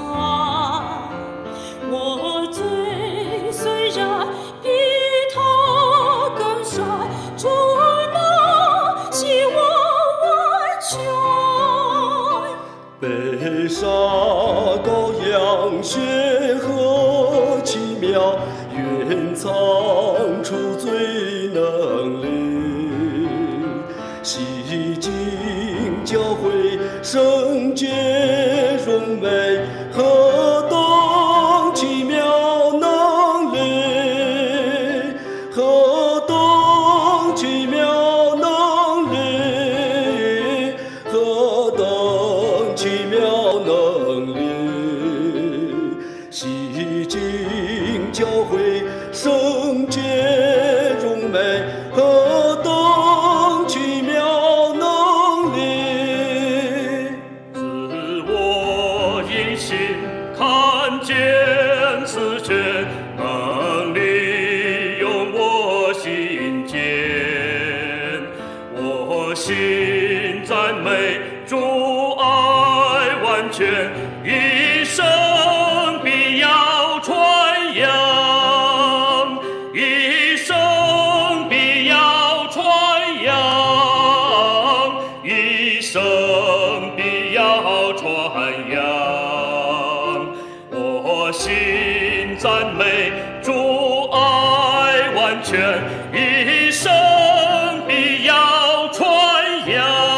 我罪虽然比他更深，主能洗我完全。 被杀羔羊血何奇妙，愿藏出罪能力，洗净教会圣洁荣美，何等奇妙能力，何等奇妙能力，何等奇妙能力，洗净教会圣洁荣美，何等奇妙能力。自我因心看见此卷，能力用我心间，我心赞美主爱完全，一生必要传扬，一生必要传扬，一生必要传扬。我心赞美主爱完全，一生必要传扬。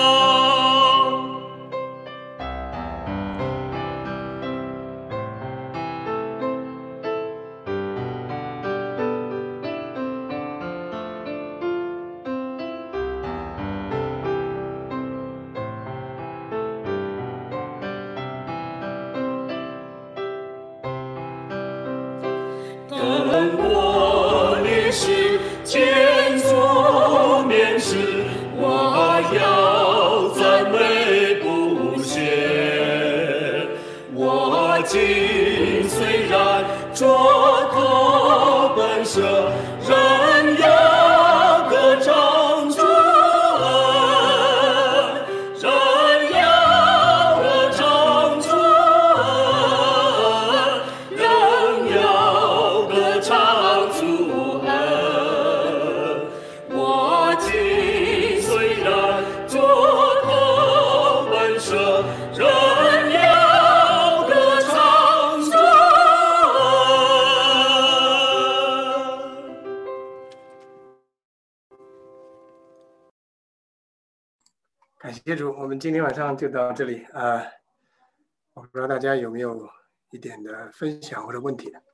等我历史见作面世，我要赞美不歇。我今虽然作口本舍，仍要歌唱主恩，仍要歌唱主恩，仍要歌唱主恩。我今虽然作口本舍，仍要歌唱主恩。 感谢主，我们今天晚上就到这里啊、呃我不知道大家有没有一点的分享或者问题的。